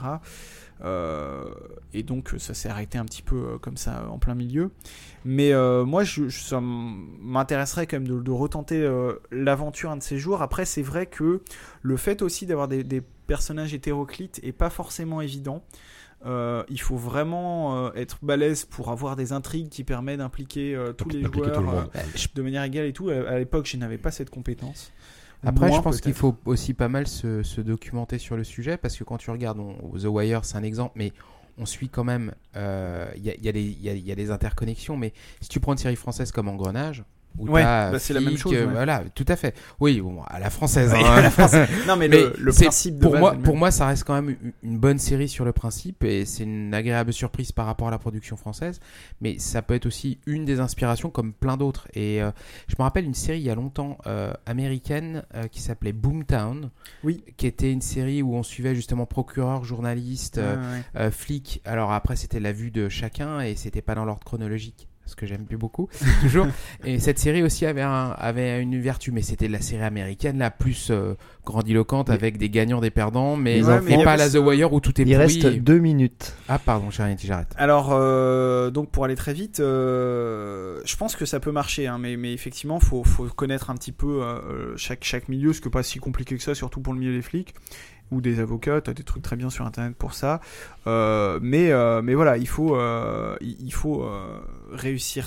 Et donc ça s'est arrêté un petit peu comme ça en plein milieu, mais moi ça m'intéresserait quand même de retenter l'aventure un de ces jours. Après c'est vrai que le fait aussi d'avoir des personnages hétéroclites est pas forcément évident. Il faut vraiment être balèze pour avoir des intrigues qui permettent d'impliquer tous les joueurs de manière égale et tout. À l'époque je n'avais pas cette compétence. Après, je pense qu'il faut aussi pas mal se documenter sur le sujet parce que quand tu regardes The Wire, c'est un exemple, mais on suit quand même. Il y a des interconnexions, mais si tu prends une série française comme Engrenage, c'est la même chose. Voilà, tout à fait. Oui, bon, à la française. Non, mais le principe de pour moi, ça reste quand même une bonne série sur le principe et c'est une agréable surprise par rapport à la production française. Mais ça peut être aussi une des inspirations comme plein d'autres. Et je me rappelle une série il y a longtemps américaine qui s'appelait Boomtown, qui était une série où on suivait justement procureur, journaliste, flic. Alors après, c'était la vue de chacun et c'était pas dans l'ordre chronologique. Ce que j'aime plus beaucoup, toujours. Et cette série aussi avait une vertu, mais c'était la série américaine la plus grandiloquente avec des gagnants, des perdants, mais pas la The Wire où tout est pourri. Il reste 2 minutes. Ah pardon, j'arrête. Alors, donc pour aller très vite, je pense que ça peut marcher, hein, mais effectivement, faut connaître un petit peu chaque milieu, ce qui n'est pas si compliqué que ça, surtout pour le milieu des flics. Ou des avocats, t'as des trucs très bien sur internet pour ça, mais voilà, il faut réussir ça.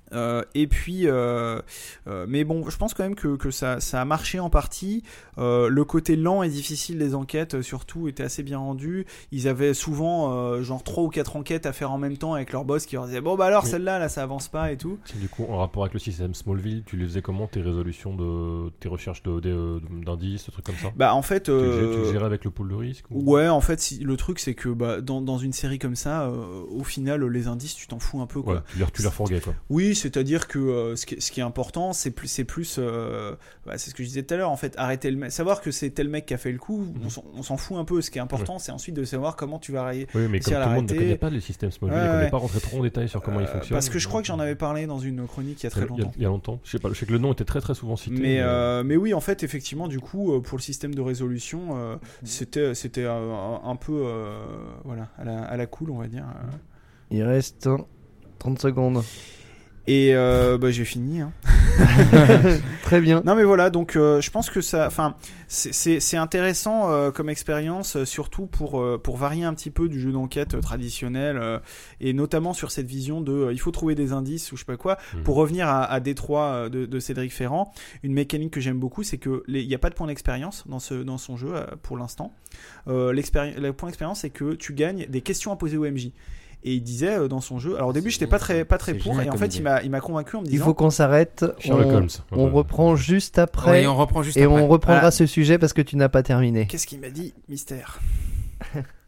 Et puis, mais bon, je pense quand même que ça a marché en partie. Le côté lent et difficile des enquêtes, surtout, était assez bien rendu. Ils avaient souvent genre 3 ou 4 enquêtes à faire en même temps avec leur boss qui leur disait bon bah alors celle-là, là ça avance pas et tout. Du coup, en rapport avec le système Smallville, tu les faisais comment, tes résolutions tes recherches d'indices, ce truc comme ça? Bah en fait, tu le gérais avec le pool de risque ou... Ouais, en fait, le truc c'est que dans une série comme ça, au final, les indices, tu t'en fous un peu, quoi. Ouais, tu les fourguais, quoi. Oui, c'est-à-dire que ce qui est important, c'est plus c'est ce que je disais tout à l'heure, en fait, arrêter le mec, savoir que c'est tel mec qui a fait le coup, on s'en fout un peu. Ce qui est important, c'est ensuite de savoir comment tu vas arrêter. Oui, mais comme tout le monde ne connaît pas les systèmes Smallville, ne connaît pas rentrer trop en détail sur comment ils fonctionnent. Parce que je crois que j'en avais parlé dans une chronique il y a très longtemps. Il y a longtemps. Je sais pas, je sais que le nom était très très souvent cité. Mais oui, en fait, effectivement, du coup, pour le système de résolution, c'était un peu voilà, à la cool, on va dire. Il reste 30 secondes. Et j'ai fini. Hein. Très bien. Non mais voilà, donc je pense que ça, enfin, c'est intéressant comme expérience, surtout pour varier un petit peu du jeu d'enquête traditionnel, et notamment sur cette vision de il faut trouver des indices ou je sais pas quoi. Pour revenir à Détroit de Cédric Ferrand, une mécanique que j'aime beaucoup, c'est que il y a pas de point d'expérience dans son jeu pour l'instant. Le point d'expérience, c'est que tu gagnes des questions à poser au MJ. Et il disait dans son jeu, alors au début j'étais pas très pour, et en fait il m'a convaincu en me disant il faut qu'on s'arrête, on reprend juste après, oui, on reprend juste et après. on reprendra ce sujet parce que tu n'as pas terminé. Qu'est-ce qu'il m'a dit, mystère?